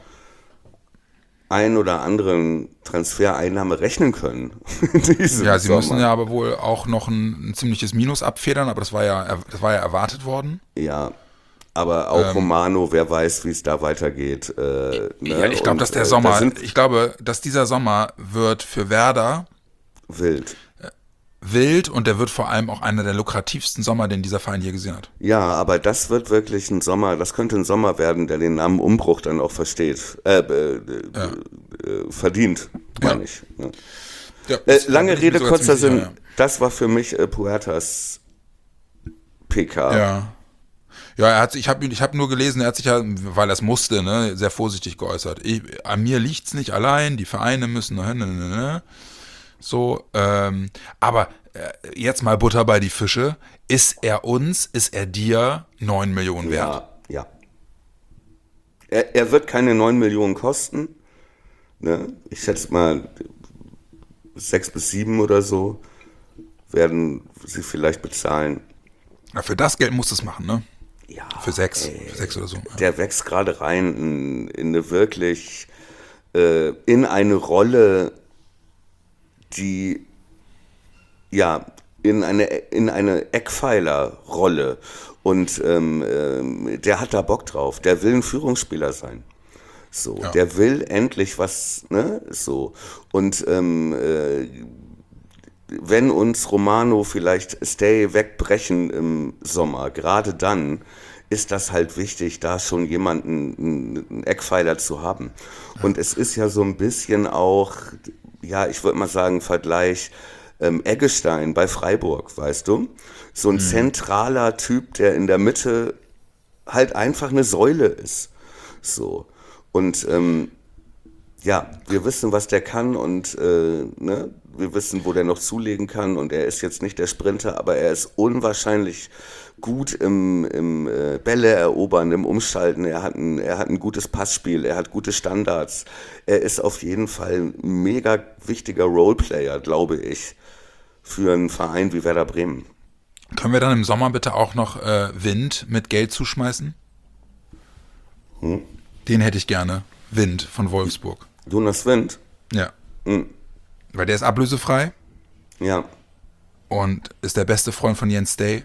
ein oder anderen Transfereinnahme rechnen können. in diesem ja, sie Sommer. müssen ja aber wohl auch noch ein, ein ziemliches Minus abfedern, aber das war ja, das war ja erwartet worden. Ja, aber auch Ähm, Romano, wer weiß, wie es da weitergeht. Äh, ne? Ja, ich glaube, Und, dass der äh, Sommer, da sind ich glaube, dass dieser Sommer wird für Werder wild. wild und der wird vor allem auch einer der lukrativsten Sommer, den dieser Verein je gesehen hat. Ja, aber das wird wirklich ein Sommer, das könnte ein Sommer werden, der den Namen Umbruch dann auch versteht, äh, äh, äh, verdient, meine Ja. ich. Ne? Ja, Äh, das lange bin ich mir Rede, sogar kurzer ziemlich Sinn, sicher, das war für mich äh, Puertas P K. Ja. ja. Ja, er hat, ich habe ich hab nur gelesen, er hat sich ja, weil er es musste, ne, sehr vorsichtig geäußert. Ich, an mir liegt's nicht allein, die Vereine müssen, ne, ne, ne, ne. So, ähm, aber äh, jetzt mal Butter bei die Fische. Ist er uns, ist er dir neun Millionen wert? Ja, ja. Er, er wird keine neun Millionen kosten. Ne? Ich schätze mal sechs bis sieben oder so werden sie vielleicht bezahlen. Ja, für das Geld musst du es machen, ne? Ja, Für sechs, ey, für sechs oder so. Ja. der wächst gerade rein in, in eine wirklich, äh, in eine Rolle, die, ja, in eine, in eine Eckpfeilerrolle. Und ähm, ähm, der hat da Bock drauf. Der will ein Führungsspieler sein. So, Ja. der will endlich was, ne, so. Und ähm, äh, wenn uns Romano vielleicht Stay wegbrechen im Sommer, gerade dann ist das halt wichtig, da schon jemanden, einen Eckpfeiler zu haben. Und es ist ja so ein bisschen auch, ja, ich würde mal sagen, Vergleich ähm, Eggestein bei Freiburg, weißt du? So ein zentraler Typ, der in der Mitte halt einfach eine Säule ist. So. Und ähm, ja, wir wissen, was der kann und äh, ne, wir wissen, wo der noch zulegen kann und er ist jetzt nicht der Sprinter, aber er ist unwahrscheinlich gut im, im äh, Bälle erobern, im Umschalten. Er hat, ein, er hat ein gutes Passspiel, er hat gute Standards. Er ist auf jeden Fall ein mega wichtiger Roleplayer, glaube ich, für einen Verein wie Werder Bremen. Können wir dann im Sommer bitte auch noch äh, Wind mit Geld zuschmeißen? Hm? Den hätte ich gerne. Wind von Wolfsburg. Jonas Wind? Ja. Hm. Weil der ist ablösefrei Ja. und ist der beste Freund von Jens Day.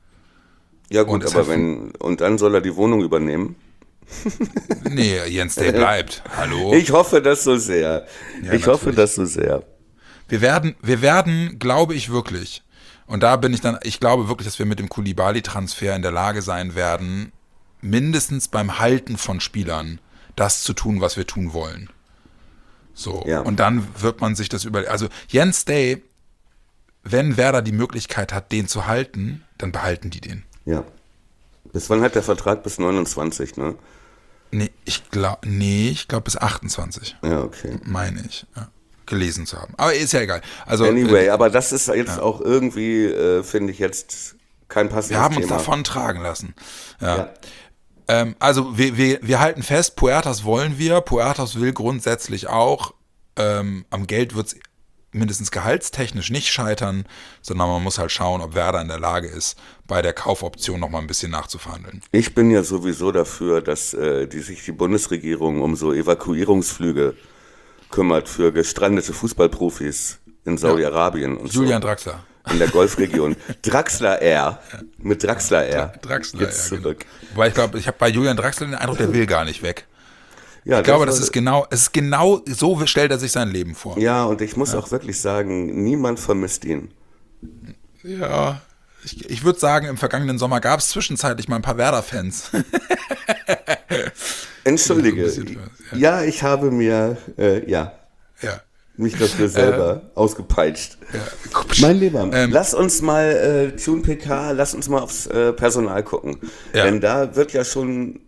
Ja Und gut, ist aber halt wenn, und dann soll er die Wohnung übernehmen? Nee, Jens Day bleibt. Hallo. Ich hoffe das so sehr. Ja, ich hoffe natürlich. das so sehr. Wir werden, wir werden, glaube ich wirklich, und da bin ich dann, ich glaube wirklich, dass wir mit dem Koulibaly-Transfer in der Lage sein werden, mindestens beim Halten von Spielern das zu tun, was wir tun wollen. So. Ja. Und dann wird man sich das über, also Jens Day, wenn Werder die Möglichkeit hat, den zu halten, dann behalten die den. Ja. Bis wann hat der Vertrag? Bis neunundzwanzig, ne? Nee, ich glaube, nee, ich glaube bis achtundzwanzig, Ja, okay. meine ich, ja, gelesen zu haben. Aber ist ja egal. Also, Anyway, äh, aber das ist jetzt auch irgendwie, äh, finde ich jetzt kein passendes wir haben uns Thema. davon tragen lassen. Ja. Ja. Ähm, also wir, wir, wir halten fest, Puertas wollen wir. Puertas will grundsätzlich auch. Ähm, am Geld wird es mindestens gehaltstechnisch nicht scheitern, sondern man muss halt schauen, ob Werder in der Lage ist, bei der Kaufoption noch mal ein bisschen nachzuverhandeln. Ich bin ja sowieso dafür, dass äh, die, sich die Bundesregierung um so Evakuierungsflüge kümmert für gestrandete Fußballprofis in Saudi-Arabien und Julian so. Draxler. in der Golfregion. Draxler Air. Mit Draxler Air. Draxler geht's Air, zurück. Genau. Wobei ich glaube, ich habe bei Julian Draxler den Eindruck, der will gar nicht weg. Ja, Ich glaube, das das war- ist genau, es ist genau so stellt er sich sein Leben vor. Ja, und ich muss auch wirklich sagen, niemand vermisst ihn. Ja, ich, ich würde sagen, im vergangenen Sommer gab es zwischenzeitlich mal ein paar Werder-Fans. Entschuldige. Ja, so ein bisschen was, Ja, ich habe mir, äh, ja, Ja. mich dafür selber ausgepeitscht. ja. Mein Lieber, Ähm, lass uns mal, äh, Tune P K, lass uns mal aufs äh, Personal gucken. Ja. Denn da wird ja schon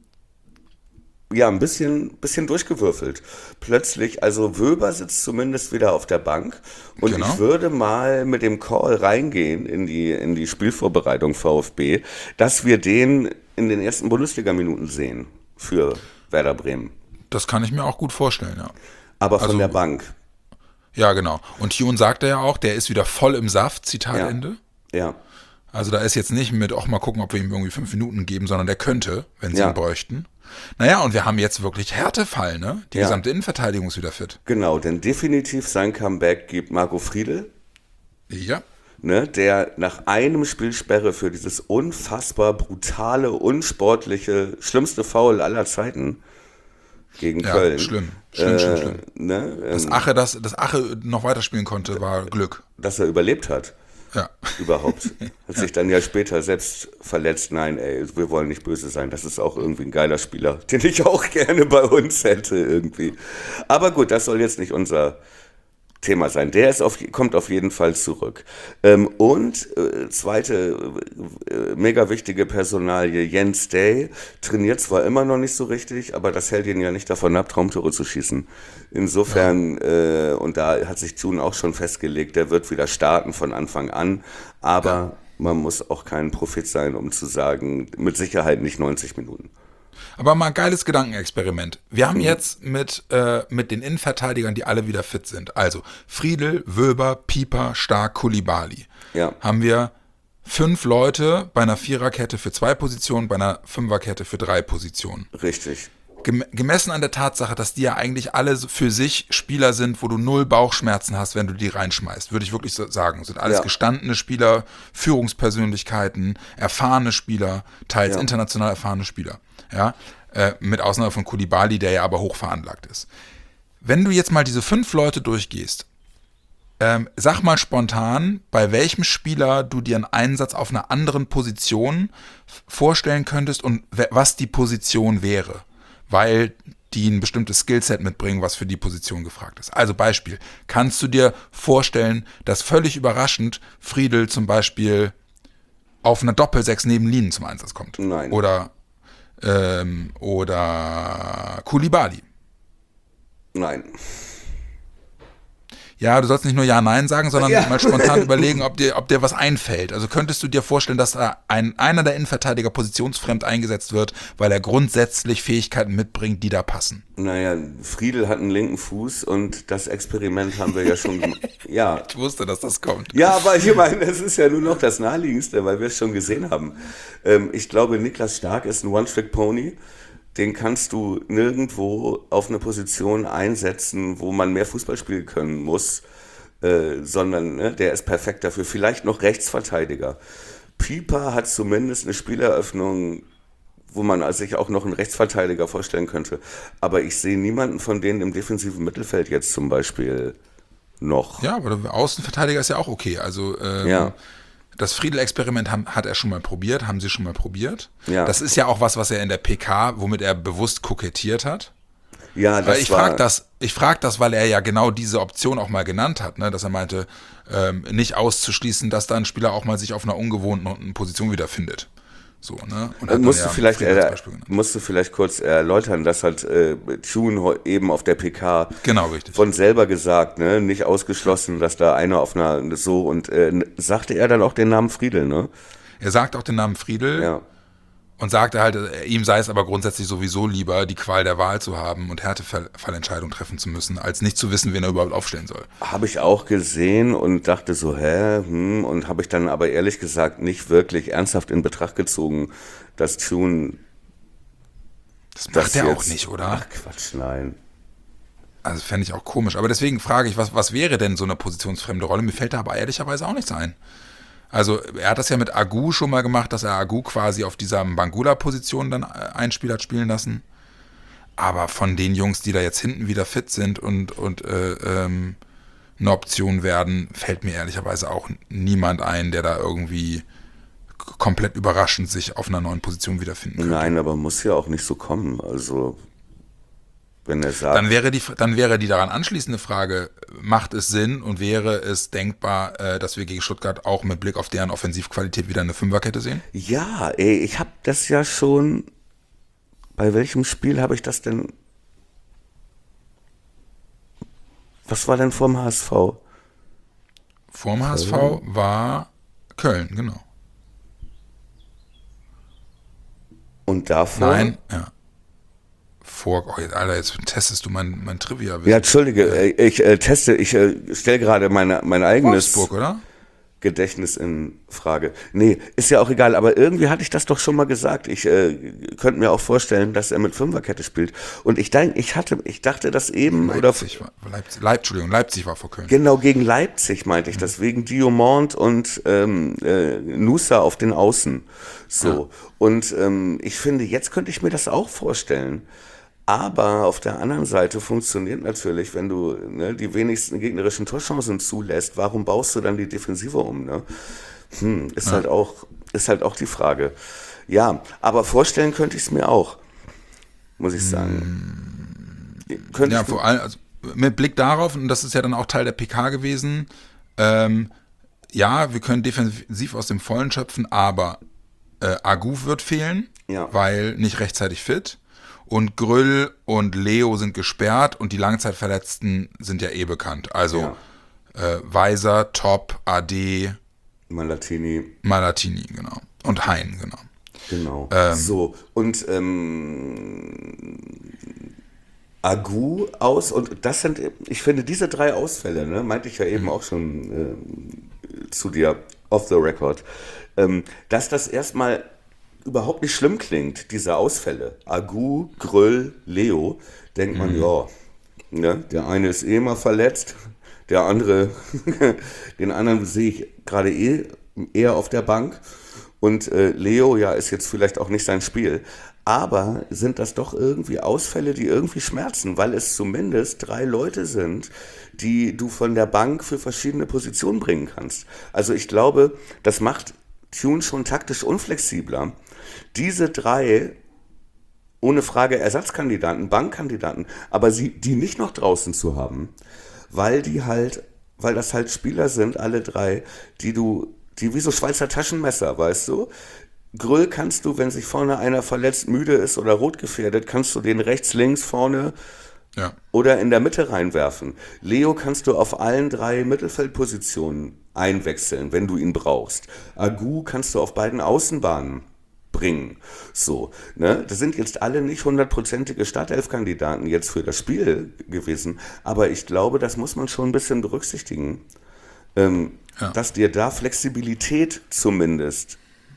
ja, ein bisschen, bisschen durchgewürfelt. Plötzlich, also Wöber sitzt zumindest wieder auf der Bank und Genau. ich würde mal mit dem Call reingehen in die, in die Spielvorbereitung VfB, dass wir den in den ersten Bundesliga-Minuten sehen für Werder Bremen. Das kann ich mir auch gut vorstellen, ja. Aber von Also- der Bank. Ja, genau. Und Tune sagte ja auch, der ist wieder voll im Saft, Zitat Ja. Ende. Ja. Also da ist jetzt nicht mit, auch mal gucken, ob wir ihm irgendwie fünf Minuten geben, sondern der könnte, wenn sie Ja. ihn bräuchten. Naja, und wir haben jetzt wirklich Härtefall, ne? Die Ja. gesamte Innenverteidigung ist wieder fit. Genau, denn definitiv sein Comeback gibt Marco Friedl, Ja. ne, der nach einem Spielsperre für dieses unfassbar brutale, unsportliche, schlimmste Foul aller Zeiten gegen Ja, Köln. schlimm. Schlimm, äh, schlimm, schlimm. Ne, Dass ähm, Ache, das, dass Ache noch weiterspielen konnte, war Glück. dass er überlebt hat. Ja. Überhaupt. Hat sich dann ja später selbst verletzt. Nein, ey, wir wollen nicht böse sein. Das ist auch irgendwie ein geiler Spieler, den ich auch gerne bei uns hätte irgendwie. Aber gut, das soll jetzt nicht unser Thema sein. Der ist auf, kommt auf jeden Fall zurück. Ähm, und äh, zweite äh, mega wichtige Personalie, Jens Day, trainiert zwar immer noch nicht so richtig, aber das hält ihn ja nicht davon ab, Traumtore zu schießen. Insofern, äh, und da hat sich Tune auch schon festgelegt, der wird wieder starten von Anfang an, aber Ja. man muss auch kein Prophet sein, um zu sagen, mit Sicherheit nicht neunzig Minuten. Aber mal ein geiles Gedankenexperiment. Wir haben jetzt mit, äh, mit den Innenverteidigern, die alle wieder fit sind, also Friedl, Wöber, Pieper, Stark, Koulibaly, Ja. haben wir fünf Leute bei einer Viererkette für zwei Positionen, bei einer Fünferkette für drei Positionen. Richtig. Gem- Gemessen an der Tatsache, dass die ja eigentlich alle so für sich Spieler sind, wo du null Bauchschmerzen hast, wenn du die reinschmeißt, würde ich wirklich so sagen. Sind alles Ja. gestandene Spieler, Führungspersönlichkeiten, erfahrene Spieler, teils Ja. international erfahrene Spieler. Ja, äh, mit Ausnahme von Koulibaly, der ja aber hoch veranlagt ist. Wenn du jetzt mal diese fünf Leute durchgehst, ähm, sag mal spontan, bei welchem Spieler du dir einen Einsatz auf einer anderen Position f- vorstellen könntest und we- was die Position wäre, weil die ein bestimmtes Skillset mitbringen, was für die Position gefragt ist. Also Beispiel, kannst du dir vorstellen, dass völlig überraschend Friedl zum Beispiel auf einer Doppelsechs neben Linen zum Einsatz kommt? Nein. Oder, ähm, oder Koulibaly? Nein. Ja, du sollst nicht nur Ja, Nein sagen, sondern Ja. mal spontan überlegen, ob dir, ob dir was einfällt. Also könntest du dir vorstellen, dass da ein, einer der Innenverteidiger positionsfremd eingesetzt wird, weil er grundsätzlich Fähigkeiten mitbringt, die da passen? Naja, Friedl hat einen linken Fuß und das Experiment haben wir ja schon gemacht. Ja. Ich wusste, dass das kommt. Ja, aber ich meine, das ist ja nur noch das Naheliegendste, weil wir es schon gesehen haben. Ähm, ich glaube, Niklas Stark ist ein One-Trick-Pony. Den kannst du nirgendwo auf eine Position einsetzen, wo man mehr Fußball spielen können muss, äh, sondern ne, der ist perfekt dafür. Vielleicht noch Rechtsverteidiger. Pieper hat zumindest eine Spieleröffnung, wo man sich auch noch einen Rechtsverteidiger vorstellen könnte. Aber ich sehe niemanden von denen im defensiven Mittelfeld jetzt zum Beispiel noch. Ja, aber der Außenverteidiger ist ja auch okay. Also ähm, Ja. das Friedl-Experiment haben, hat er schon mal probiert, haben sie schon mal probiert. Ja. Das ist ja auch was, was er in der P K, womit er bewusst kokettiert hat. Ja, das Weil ich war, frage das, ich frag das, weil er ja genau diese Option auch mal genannt hat, ne? Dass er meinte, ähm, nicht auszuschließen, dass da ein Spieler auch mal sich auf einer ungewohnten Position wiederfindet. So, ne? Und hat dann Musst, ja du vielleicht, Friedl als äh, Beispiel genannt. musst du vielleicht kurz erläutern, dass halt äh, Tune heu- eben auf der P K Genau, richtig. von selber gesagt, ne, nicht ausgeschlossen, dass da einer auf einer so und äh, sagte er dann auch den Namen Friedl, ne? Er sagt auch den Namen Friedl Ja. und sagte halt, äh, ihm sei es aber grundsätzlich sowieso lieber, die Qual der Wahl zu haben und Härtefallentscheidungen treffen zu müssen, als nicht zu wissen, wen er überhaupt aufstellen soll. Habe ich auch gesehen und dachte so, hä, hm, und habe ich dann aber ehrlich gesagt nicht wirklich ernsthaft in Betracht gezogen, dass Tune Das macht das er jetzt, auch nicht, oder? Ach Quatsch, nein. Also fände ich auch komisch. Aber deswegen frage ich, was, was wäre denn so eine positionsfremde Rolle? Mir fällt da aber ehrlicherweise auch nichts ein. Also er hat das ja mit Agu schon mal gemacht, dass er Agu quasi auf dieser Bangula-Position dann ein Spiel hat spielen lassen. Aber von den Jungs, die da jetzt hinten wieder fit sind und, und äh, ähm, eine Option werden, fällt mir ehrlicherweise auch niemand ein, der da irgendwie komplett überraschend sich auf einer neuen Position wiederfinden könnte. Nein, aber muss ja auch nicht so kommen. Also wenn er sagt, Dann wäre die, dann wäre die daran anschließende Frage, macht es Sinn und wäre es denkbar, äh, dass wir gegen Stuttgart auch mit Blick auf deren Offensivqualität wieder eine Fünferkette sehen? ja, ey, ich habe das ja schon, bei welchem Spiel habe ich das denn, was war denn vorm H S V? Vorm H S V war Köln, genau. Und davor? Nein, ja. Vor, oh, jetzt, Alter, jetzt testest du mein, mein Trivia. Ja, Entschuldige, äh, ich äh, teste, ich äh, stelle gerade meine, mein eigenes Wolfsburg, oder? Gedächtnis in Frage. Nee, ist ja auch egal, aber irgendwie hatte ich das doch schon mal gesagt. Ich äh, könnte mir auch vorstellen, dass er mit Fünferkette spielt. Und ich, denk, ich, hatte, ich dachte das eben, Leipzig oder war, Leipzig, Leip, Entschuldigung, Leipzig war vor Köln. genau gegen Leipzig meinte ich Mhm. das, wegen Diomand und ähm, äh, Nusa auf den Außen. So. Ja. Und ähm, ich finde, jetzt könnte ich mir das auch vorstellen. Aber auf der anderen Seite funktioniert natürlich, wenn du ne, die wenigsten gegnerischen Torchancen zulässt, warum baust du dann die Defensive um? Ne? Hm, ist, Ja. halt auch, ist halt auch die Frage. Ja, aber vorstellen könnte ich es mir auch, muss ich sagen. Könnte Ja, ich, vor allem also mit Blick darauf, und das ist ja dann auch Teil der P K gewesen, ähm, ja, wir können defensiv aus dem Vollen schöpfen, aber äh, Agu wird fehlen, Ja. weil nicht rechtzeitig fit. Und Grüll und Leo sind gesperrt und die Langzeitverletzten sind ja eh bekannt. Also Ja. äh, Weiser, Top, A D, Malatini, Malatini, genau. Und Hein, genau. genau. Ähm. So, und ähm, Agu aus, und das sind, ich finde, diese drei Ausfälle, ne, meinte ich ja eben auch schon äh, zu dir, off the record, ähm, dass das erstmal überhaupt nicht schlimm klingt, diese Ausfälle. Agu, Grüll, Leo, denkt man, ja, ne, der eine ist eh mal verletzt, der andere, den anderen sehe ich gerade eh eher auf der Bank. Und äh, Leo, ja, ist jetzt vielleicht auch nicht sein Spiel. Aber sind das doch irgendwie Ausfälle, die irgendwie schmerzen, weil es zumindest drei Leute sind, die du von der Bank für verschiedene Positionen bringen kannst. Also ich glaube, das macht Tune schon taktisch unflexibler. Diese drei, ohne Frage Ersatzkandidaten, Bankkandidaten, aber sie, die nicht noch draußen zu haben, weil die halt, weil das halt Spieler sind, alle drei, die du, die wie so Schweizer Taschenmesser, weißt du? Grüll kannst du, wenn sich vorne einer verletzt, müde ist oder rot gefährdet, kannst du den rechts, links, vorne Ja. oder in der Mitte reinwerfen. Leo kannst du auf allen drei Mittelfeldpositionen einwechseln, wenn du ihn brauchst. Agu kannst du auf beiden Außenbahnen bringen. So, ne? Das sind jetzt alle nicht hundertprozentige Startelf-Kandidaten jetzt für das Spiel gewesen, aber ich glaube, das muss man schon ein bisschen berücksichtigen, ähm, Ja. dass dir da Flexibilität zumindest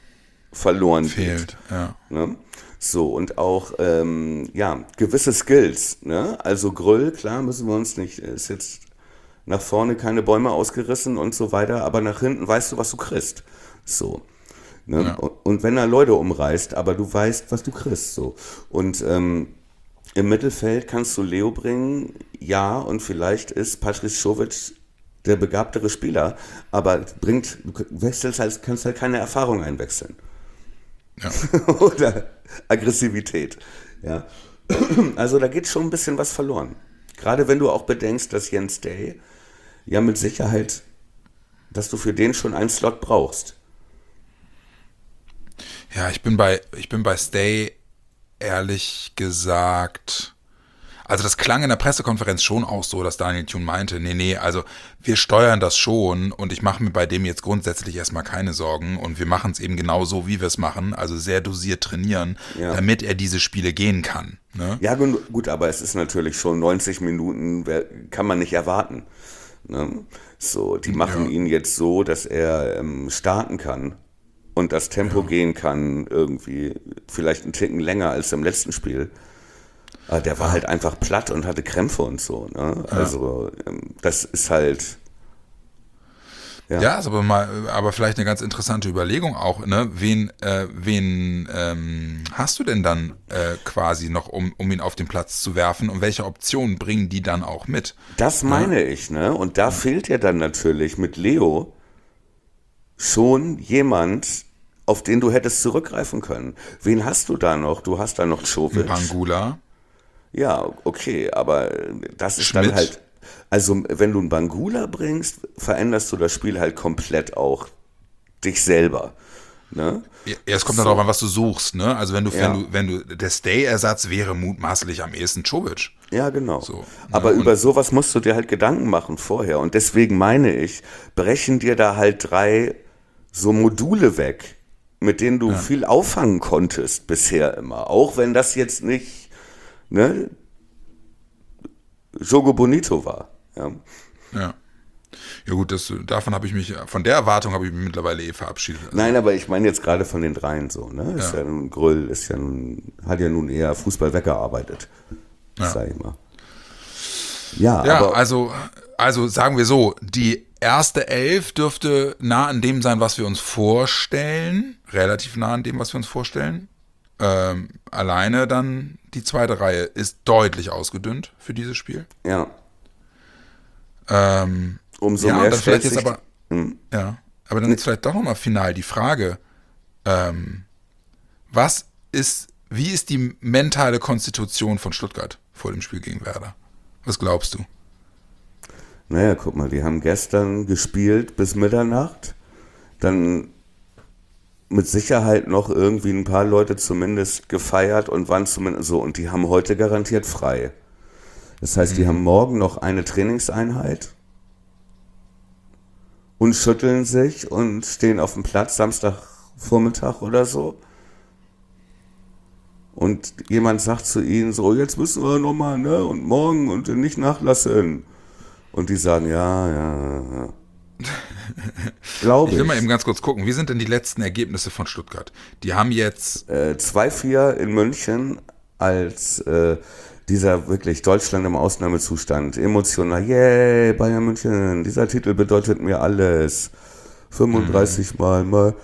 verloren geht. Fehlt, ja. Ne? So, und auch, ähm, ja, gewisse Skills, ne? Also Grüll, klar, müssen wir uns nicht, ist jetzt nach vorne keine Bäume ausgerissen und so weiter, aber nach hinten weißt du, was du kriegst. So. Ne? Ja. Und, und wenn er Leute umreißt, aber du weißt, was du kriegst, so. Und ähm, im Mittelfeld kannst du Leo bringen, ja, und vielleicht ist Patrice Czovic der begabtere Spieler, aber bringt, du wechselst halt, kannst halt keine Erfahrung einwechseln. Ja. Oder Aggressivität. Ja. Also da geht schon ein bisschen was verloren. Gerade wenn du auch bedenkst, dass Jens Day ja mit Sicherheit, dass du für den schon einen Slot brauchst. Ja, ich bin bei, ich bin bei Stay ehrlich gesagt. Also das klang in der Pressekonferenz schon auch so, dass Daniel Thune meinte, nee, nee, also wir steuern das schon und ich mache mir bei dem jetzt grundsätzlich erstmal keine Sorgen und wir machen es eben genau so, wie wir es machen, also sehr dosiert trainieren, Ja. damit er diese Spiele gehen kann. Ne? Ja, gut, gut, aber es ist natürlich schon neunzig Minuten, wer- kann man nicht erwarten. Ne? So, die machen Ja. ihn jetzt so, dass er ähm, starten kann und das Tempo Ja. gehen kann, irgendwie vielleicht einen Ticken länger als im letzten Spiel. Aber der war halt einfach platt und hatte Krämpfe und so. Ne? Ja. Also ähm, das ist halt... Ja, ja ist aber mal, aber vielleicht eine ganz interessante Überlegung auch, ne? Wen, äh, wen ähm, hast du denn dann äh, quasi noch, um, um ihn auf den Platz zu werfen und welche Optionen bringen die dann auch mit? Das meine ja. ich, ne? Und da ja. fehlt ja dann natürlich mit Leo schon jemand, auf den du hättest zurückgreifen können. Wen hast du da noch? Du hast da noch Czovic. Bangula. Ja, okay, aber das ist Schmidt. Dann halt... Also wenn du einen Bangula bringst, veränderst du das Spiel halt komplett auch dich selber. Ne? Ja, es kommt so. dann darauf an, was du suchst. Ne? Also wenn du, ja. wenn du, wenn du, der Stay-Ersatz wäre mutmaßlich am ehesten Czovic. Ja, genau. So, aber ne? über sowas musst du dir halt Gedanken machen vorher. Und deswegen meine ich, brechen dir da halt drei so Module weg, mit denen du ja. viel auffangen konntest bisher immer. Auch wenn das jetzt nicht, ne, Jogo Bonito war. Ja. Ja. Ja gut, das, davon habe ich mich, von der Erwartung habe ich mich mittlerweile eh verabschiedet. Also, Nein, aber ich meine jetzt gerade von den dreien so, ne? Ist ja, ja nun, Gröll ist ja nun, hat ja nun eher Fußball weggearbeitet. Ja. Sag ich mal. Ja, ja aber also, also sagen wir so, die erste Elf dürfte nah an dem sein, was wir uns vorstellen. Relativ nah an dem, was wir uns vorstellen. Ähm, alleine dann die zweite Reihe ist deutlich ausgedünnt für dieses Spiel. Ja. Ähm, Umso ja, mehr dann vielleicht jetzt sich, aber, hm. ja, aber dann ist vielleicht doch nochmal final die Frage, ähm, was ist, wie ist die mentale Konstitution von Stuttgart vor dem Spiel gegen Werder? Was glaubst du? Naja, guck mal, die haben gestern gespielt bis Mitternacht, dann mit Sicherheit noch irgendwie ein paar Leute zumindest gefeiert und waren zumindest so, und die haben heute garantiert frei. Das heißt, die mhm. haben morgen noch eine Trainingseinheit und schütteln sich und stehen auf dem Platz Samstagvormittag oder so. Und jemand sagt zu ihnen so, jetzt müssen wir nochmal, ne, und morgen und nicht nachlassen. Und die sagen, ja, ja, ja. Glaube ich. Ich will mal eben ganz kurz gucken, wie sind denn die letzten Ergebnisse von Stuttgart? Die haben jetzt... Äh, zwei vier in München als äh, dieser wirklich Deutschland im Ausnahmezustand. Emotional, yay, Bayern München, dieser Titel bedeutet mir alles. fünfunddreißig mhm. Mal, mal,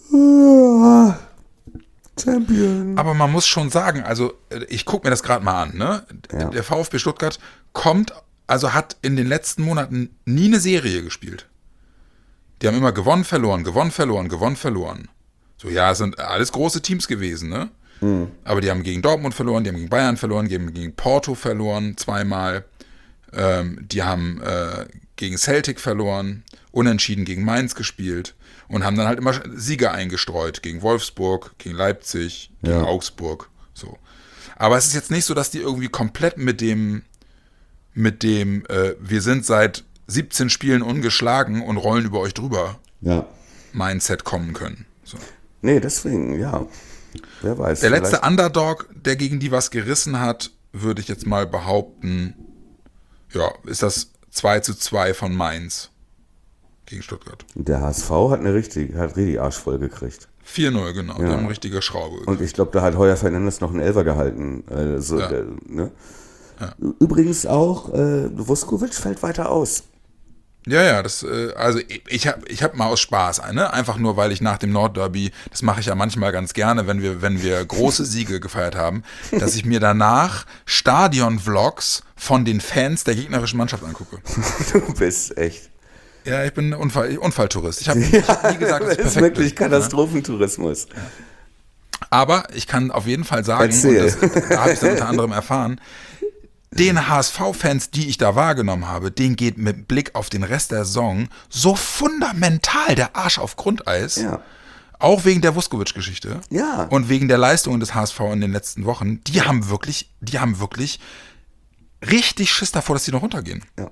uh, Champion. Aber man muss schon sagen, also ich gucke mir das gerade mal an, ne? Ja. Der VfB Stuttgart kommt, also hat in den letzten Monaten nie eine Serie gespielt. Die haben immer gewonnen, verloren, gewonnen, verloren, gewonnen, verloren. So, ja, es sind alles große Teams gewesen, ne? Mhm. Aber die haben gegen Dortmund verloren, die haben gegen Bayern verloren, die haben gegen Porto verloren, zweimal. Ähm, die haben äh, gegen Celtic verloren, unentschieden gegen Mainz gespielt und haben dann halt immer Sieger eingestreut. Gegen Wolfsburg, gegen Leipzig, gegen ja. Augsburg. So. Aber es ist jetzt nicht so, dass die irgendwie komplett mit dem, mit dem, äh, wir sind seit siebzehn Spielen ungeschlagen und rollen über euch drüber, ja. Mindset kommen können. So. Nee, deswegen, ja. Wer weiß. Der letzte Underdog, der gegen die was gerissen hat, würde ich jetzt mal behaupten, ja, ist das zwei zu zwei von Mainz gegen Stuttgart. Der H S V hat eine richtig, hat richtig Arsch voll gekriegt. vier null, genau. Ja. Die haben eine richtige Schraube gekriegt. Und ich glaube, da hat Heuer Fernandes noch einen Elfer gehalten. Also, ja. der, ne? Ja. Übrigens auch, äh, Vuskovic fällt weiter aus. Ja, ja, das, äh, also ich, ich habe ich hab mal aus Spaß, ne? Einfach nur, weil ich nach dem Nordderby, das mache ich ja manchmal ganz gerne, wenn wir, wenn wir große Siege gefeiert haben, dass ich mir danach Stadion-Vlogs von den Fans der gegnerischen Mannschaft angucke. Du bist echt. Ja, ich bin Unfall, Unfalltourist. Ich habe ja, hab nie gesagt, dass ich perfekt bin. Das ist wirklich Katastrophentourismus. Ja. Aber ich kann auf jeden Fall sagen, Erzähl. und das, da habe ich es unter anderem erfahren, den H S V-Fans, die ich da wahrgenommen habe, denen geht mit Blick auf den Rest der Saison so fundamental der Arsch auf Grundeis. Ja. Auch wegen der Vuskovic-Geschichte. Ja. Und wegen der Leistungen des H S V in den letzten Wochen. Die haben wirklich, die haben wirklich richtig Schiss davor, dass die noch runtergehen. Ja.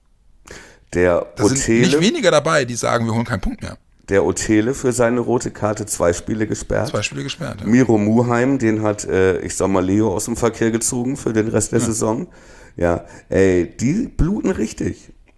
Der da sind Otele, nicht weniger dabei, die sagen, wir holen keinen Punkt mehr. Der Otele für seine rote Karte zwei Spiele gesperrt. Zwei Spiele gesperrt, ja. Miro Muheim, den hat, äh, ich sag mal, Leo aus dem Verkehr gezogen für den Rest der ja. Saison. Ja, ey, die bluten richtig.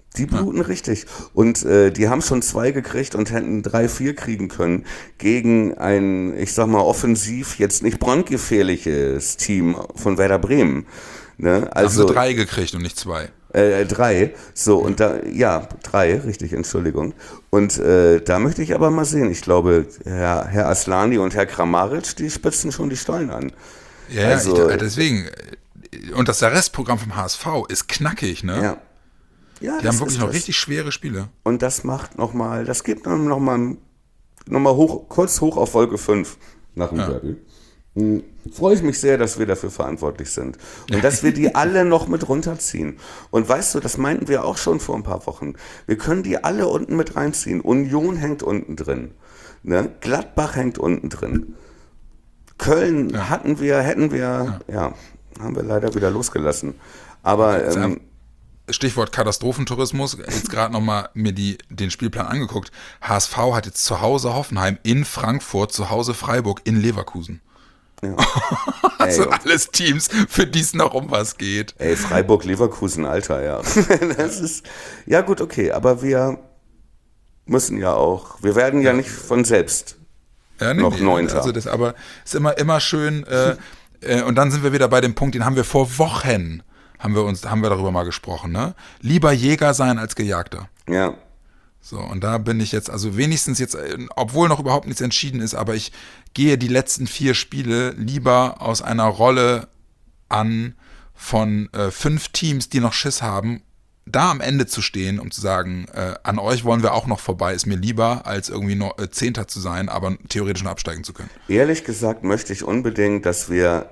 Die bluten ja. richtig. Und äh, die haben schon zwei gekriegt und hätten drei, vier kriegen können gegen ein, ich sag mal, offensiv jetzt nicht brandgefährliches Team von Werder Bremen. Ne? Also haben sie drei gekriegt und nicht zwei. Äh, drei, so, und da, ja, drei, richtig, Entschuldigung. Und äh, da möchte ich aber mal sehen, ich glaube, Herr, Herr Aslani und Herr Kramaric, die spitzen schon die Stollen an. Ja, also, ich, deswegen, und das Restprogramm vom H S V ist knackig, ne? Ja. Ja, die haben wirklich noch das. richtig schwere Spiele. Und das macht nochmal, das gibt dann nochmal noch mal hoch, kurz hoch auf Wolke fünf nach dem ja. Derby. Hm. Freue ich mich sehr, dass wir dafür verantwortlich sind. Und dass wir die alle noch mit runterziehen. Und weißt du, das meinten wir auch schon vor ein paar Wochen. Wir können die alle unten mit reinziehen. Union hängt unten drin. Ne? Gladbach hängt unten drin. Köln ja. hatten wir, hätten wir, ja. ja, haben wir leider wieder losgelassen. Aber ähm, Stichwort Katastrophentourismus, jetzt gerade nochmal mir die, den Spielplan angeguckt. H S V hat jetzt zu Hause Hoffenheim, in Frankfurt, zu Hause Freiburg, in Leverkusen. Ja. Also ey, alles Teams, für die es noch um was geht. Ey, Freiburg, Leverkusen, Alter, ja. Das ist, ja gut, okay, aber wir müssen ja auch, wir werden ja, ja nicht von selbst ja, nee, noch nee, Neunter. Also das, aber es ist immer, immer schön, äh, äh, und dann sind wir wieder bei dem Punkt, den haben wir vor Wochen, haben wir uns, haben wir darüber mal gesprochen, ne? Lieber Jäger sein als Gejagter. Ja. So, und da bin ich jetzt, also wenigstens jetzt, obwohl noch überhaupt nichts entschieden ist, aber ich gehe die letzten vier Spiele lieber aus einer Rolle an von äh, fünf Teams, die noch Schiss haben, da am Ende zu stehen, um zu sagen, äh, an euch wollen wir auch noch vorbei, ist mir lieber, als irgendwie nur äh, Zehnter zu sein, aber theoretisch noch absteigen zu können. Ehrlich gesagt möchte ich unbedingt, dass wir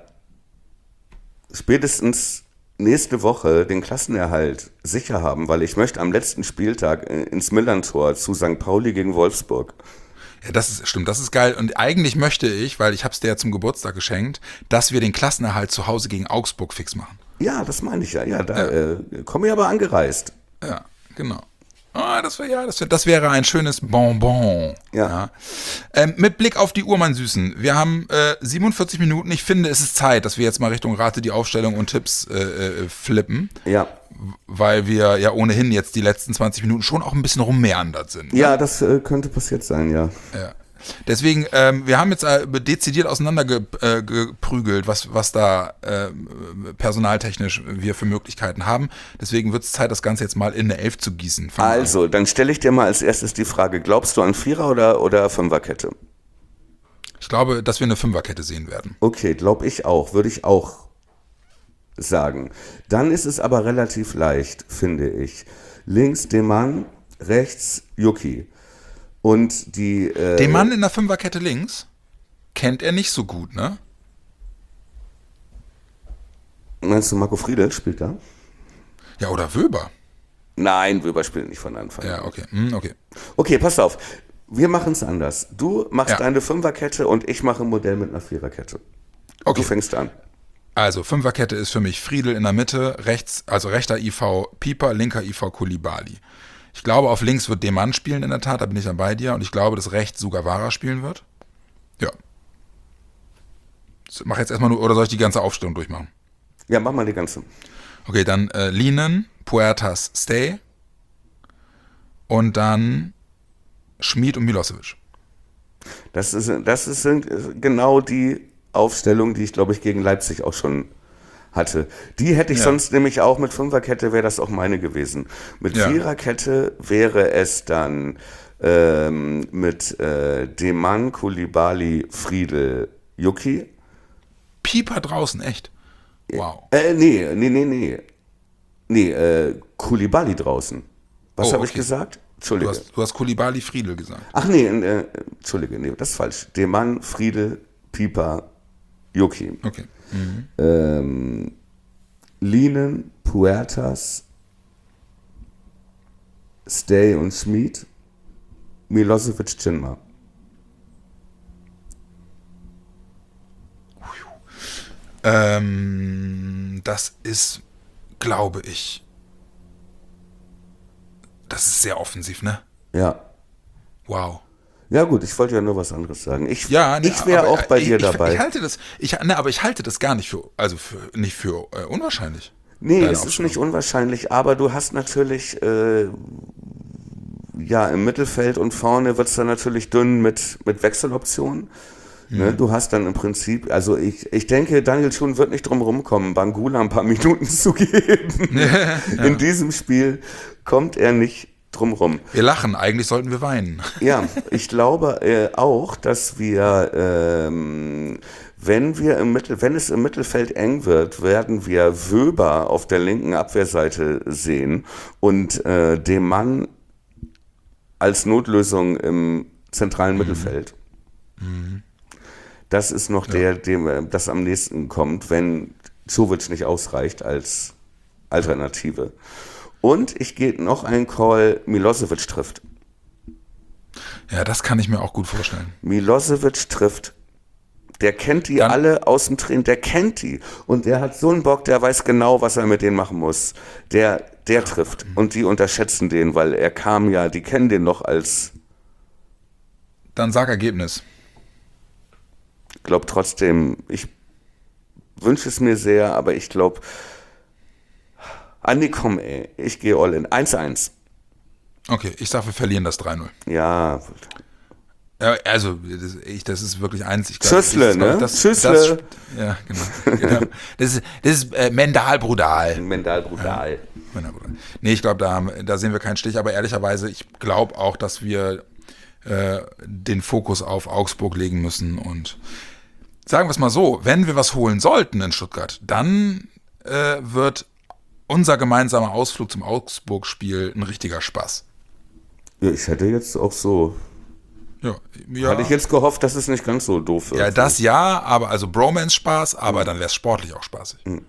spätestens nächste Woche den Klassenerhalt sicher haben, weil ich möchte am letzten Spieltag ins Millerntor zu Sankt Pauli gegen Wolfsburg. Ja, das ist, stimmt, das ist geil. Und eigentlich möchte ich, weil ich habe es dir ja zum Geburtstag geschenkt, dass wir den Klassenerhalt zu Hause gegen Augsburg fix machen. Ja, das meine ich ja. Ja, da ja. Äh, komme ich aber angereist. Ja, genau. Ah, das wäre ja, das, wär, das wäre ein schönes Bonbon. Ja. ja. Ähm, mit Blick auf die Uhr, mein Süßen. Wir haben äh, siebenundvierzig Minuten. Ich finde, es ist Zeit, dass wir jetzt mal Richtung Rate die Aufstellung und Tipps äh, äh, flippen. Ja. Weil wir ja ohnehin jetzt die letzten zwanzig Minuten schon auch ein bisschen rummeandert sind. Ne? Ja, das äh, könnte passiert sein, ja. Ja. Deswegen, ähm, wir haben jetzt äh, dezidiert auseinandergeprügelt, äh, was, was da äh, personaltechnisch wir für Möglichkeiten haben. Deswegen wird es Zeit, das Ganze jetzt mal in eine Elf zu gießen. Fangen also, dann stelle ich dir mal als erstes die Frage, glaubst du an Vierer- oder, oder Fünferkette? Ich glaube, dass wir eine Fünferkette sehen werden. Okay, glaube ich auch, würde ich auch sagen. Dann ist es aber relativ leicht, finde ich. Links Demann, rechts Yuki. Und die. Äh, Den Mann in der Fünferkette links kennt er nicht so gut, ne? Meinst du, Marco Friedl spielt da? Ja, oder Wöber. Nein, Wöber spielt nicht von Anfang an. Ja, okay. Hm, okay. Okay, pass auf. Wir machen es anders. Du machst Ja. deine Fünferkette und ich mache ein Modell mit einer Viererkette. Okay. Du fängst an. Also, Fünferkette ist für mich Friedl in der Mitte, rechts, also rechter I V Pieper, linker I V Koulibaly. Ich glaube, auf links wird Demann spielen in der Tat, da bin ich dann bei dir. Und ich glaube, dass rechts Sugawara spielen wird. Ja. Mach jetzt erstmal nur, oder soll ich die ganze Aufstellung durchmachen? Ja, mach mal die ganze. Okay, dann äh, Linen, Puertas, Stay. Und dann Schmid und Milosevic. Das ist, das ist genau die Aufstellung, die ich, glaube ich, gegen Leipzig auch schon hatte. Die hätte ich ja. sonst nämlich auch mit Fünferkette, wäre das auch meine gewesen. Mit ja. Viererkette wäre es dann ähm, mit äh, Demann, Koulibaly, Friedl, Yuki. Pieper draußen, echt? Wow. Äh, nee, nee, nee, nee. Nee, äh, Koulibaly draußen. Was oh, habe okay. ich gesagt? Entschuldige. Du hast, du hast Koulibaly, Friedl gesagt. Ach nee, äh, Entschuldige, nee, das ist falsch. Demann, Friedl, Pieper, Yuki. Okay. Mhm. Ähm, Linen, Puertas, Stay und Schmid, Milosevic, Cinma. Ähm, das ist, glaube ich, das ist sehr offensiv, ne? Ja. Wow. Ja gut, ich wollte ja nur was anderes sagen. Ich, ja, ne, ich wäre auch bei ich, dir ich, dabei. Ich halte das, ich, ne, aber ich halte das gar nicht für, also für, nicht für äh, unwahrscheinlich. Nee, Deine es ist Aufstellung. nicht unwahrscheinlich, aber du hast natürlich, äh, ja, im Mittelfeld und vorne wird es dann natürlich dünn mit, mit Wechseloptionen. Ne, du hast dann im Prinzip, also ich, ich denke, Daniel Thun wird nicht drum rumkommen, Bangula ein paar Minuten zu geben. Ja. In diesem Spiel kommt er nicht drum rum. Wir lachen, eigentlich sollten wir weinen. Ja, ich glaube äh, auch, dass wir, ähm, wenn wir im Mittel, wenn es im Mittelfeld eng wird, werden wir Wöber auf der linken Abwehrseite sehen und äh, den Mann als Notlösung im zentralen mhm. Mittelfeld. Mhm. Das ist noch der, dem das am nächsten kommt, wenn Čović nicht ausreicht als Alternative. Und ich gehe noch einen Call, Milosevic trifft. Ja, das kann ich mir auch gut vorstellen. Milosevic trifft. Der kennt die Dann, alle aus dem Training, der kennt die. Und der hat so einen Bock, der weiß genau, was er mit denen machen muss. Der, der trifft. Und die unterschätzen den, weil er kam ja, die kennen den noch als... Dann sag Ergebnis. Ich glaube trotzdem, ich wünsche es mir sehr, aber ich glaube, Andi, komm ey, ich gehe all in. eins eins. Okay, ich sage, wir verlieren das drei null. Ja. Ja, also, das, ich, das ist wirklich eins. Ich glaub, Schüssle, ich, ne? Das, Schüssle. Das, ja, genau. genau. Das ist, das ist äh, mental brutal. Mental brutal. Ja, mental brutal. Nee, ich glaube, da, da sehen wir keinen Stich, aber ehrlicherweise, ich glaube auch, dass wir äh, den Fokus auf Augsburg legen müssen und sagen wir es mal so, wenn wir was holen sollten in Stuttgart, dann äh, wird unser gemeinsamer Ausflug zum Augsburg-Spiel ein richtiger Spaß. Ja, ich hätte jetzt auch so... Ja, ja. Hatte ich jetzt gehofft, dass es nicht ganz so doof wird. Ja, das ja, aber also Bromance-Spaß, aber dann wäre es sportlich auch spaßig. Mhm.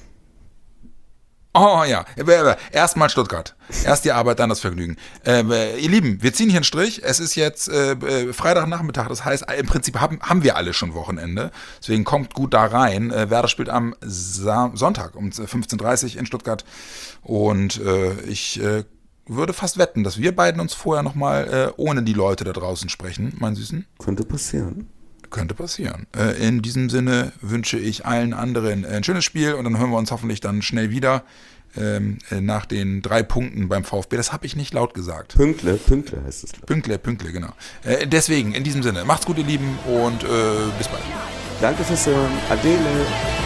Oh ja, erstmal Stuttgart. Erst die Arbeit, dann das Vergnügen. Äh, ihr Lieben, wir ziehen hier einen Strich. Es ist jetzt äh, Freitagnachmittag, das heißt, im Prinzip haben, haben wir alle schon Wochenende. Deswegen kommt gut da rein. Äh, Werder spielt am Sa- Sonntag um fünfzehn Uhr dreißig in Stuttgart. Und äh, ich äh, würde fast wetten, dass wir beiden uns vorher nochmal äh, ohne die Leute da draußen sprechen, mein Süßen. Könnte passieren. Könnte passieren. Äh, in diesem Sinne wünsche ich allen anderen ein schönes Spiel und dann hören wir uns hoffentlich dann schnell wieder ähm, nach den drei Punkten beim VfB. Das habe ich nicht laut gesagt. Pünkle, Pünkle heißt es. Pünkle, Pünkle, genau. Äh, deswegen, in diesem Sinne, macht's gut, ihr Lieben, und äh, bis bald. Danke fürs Hören. Adele.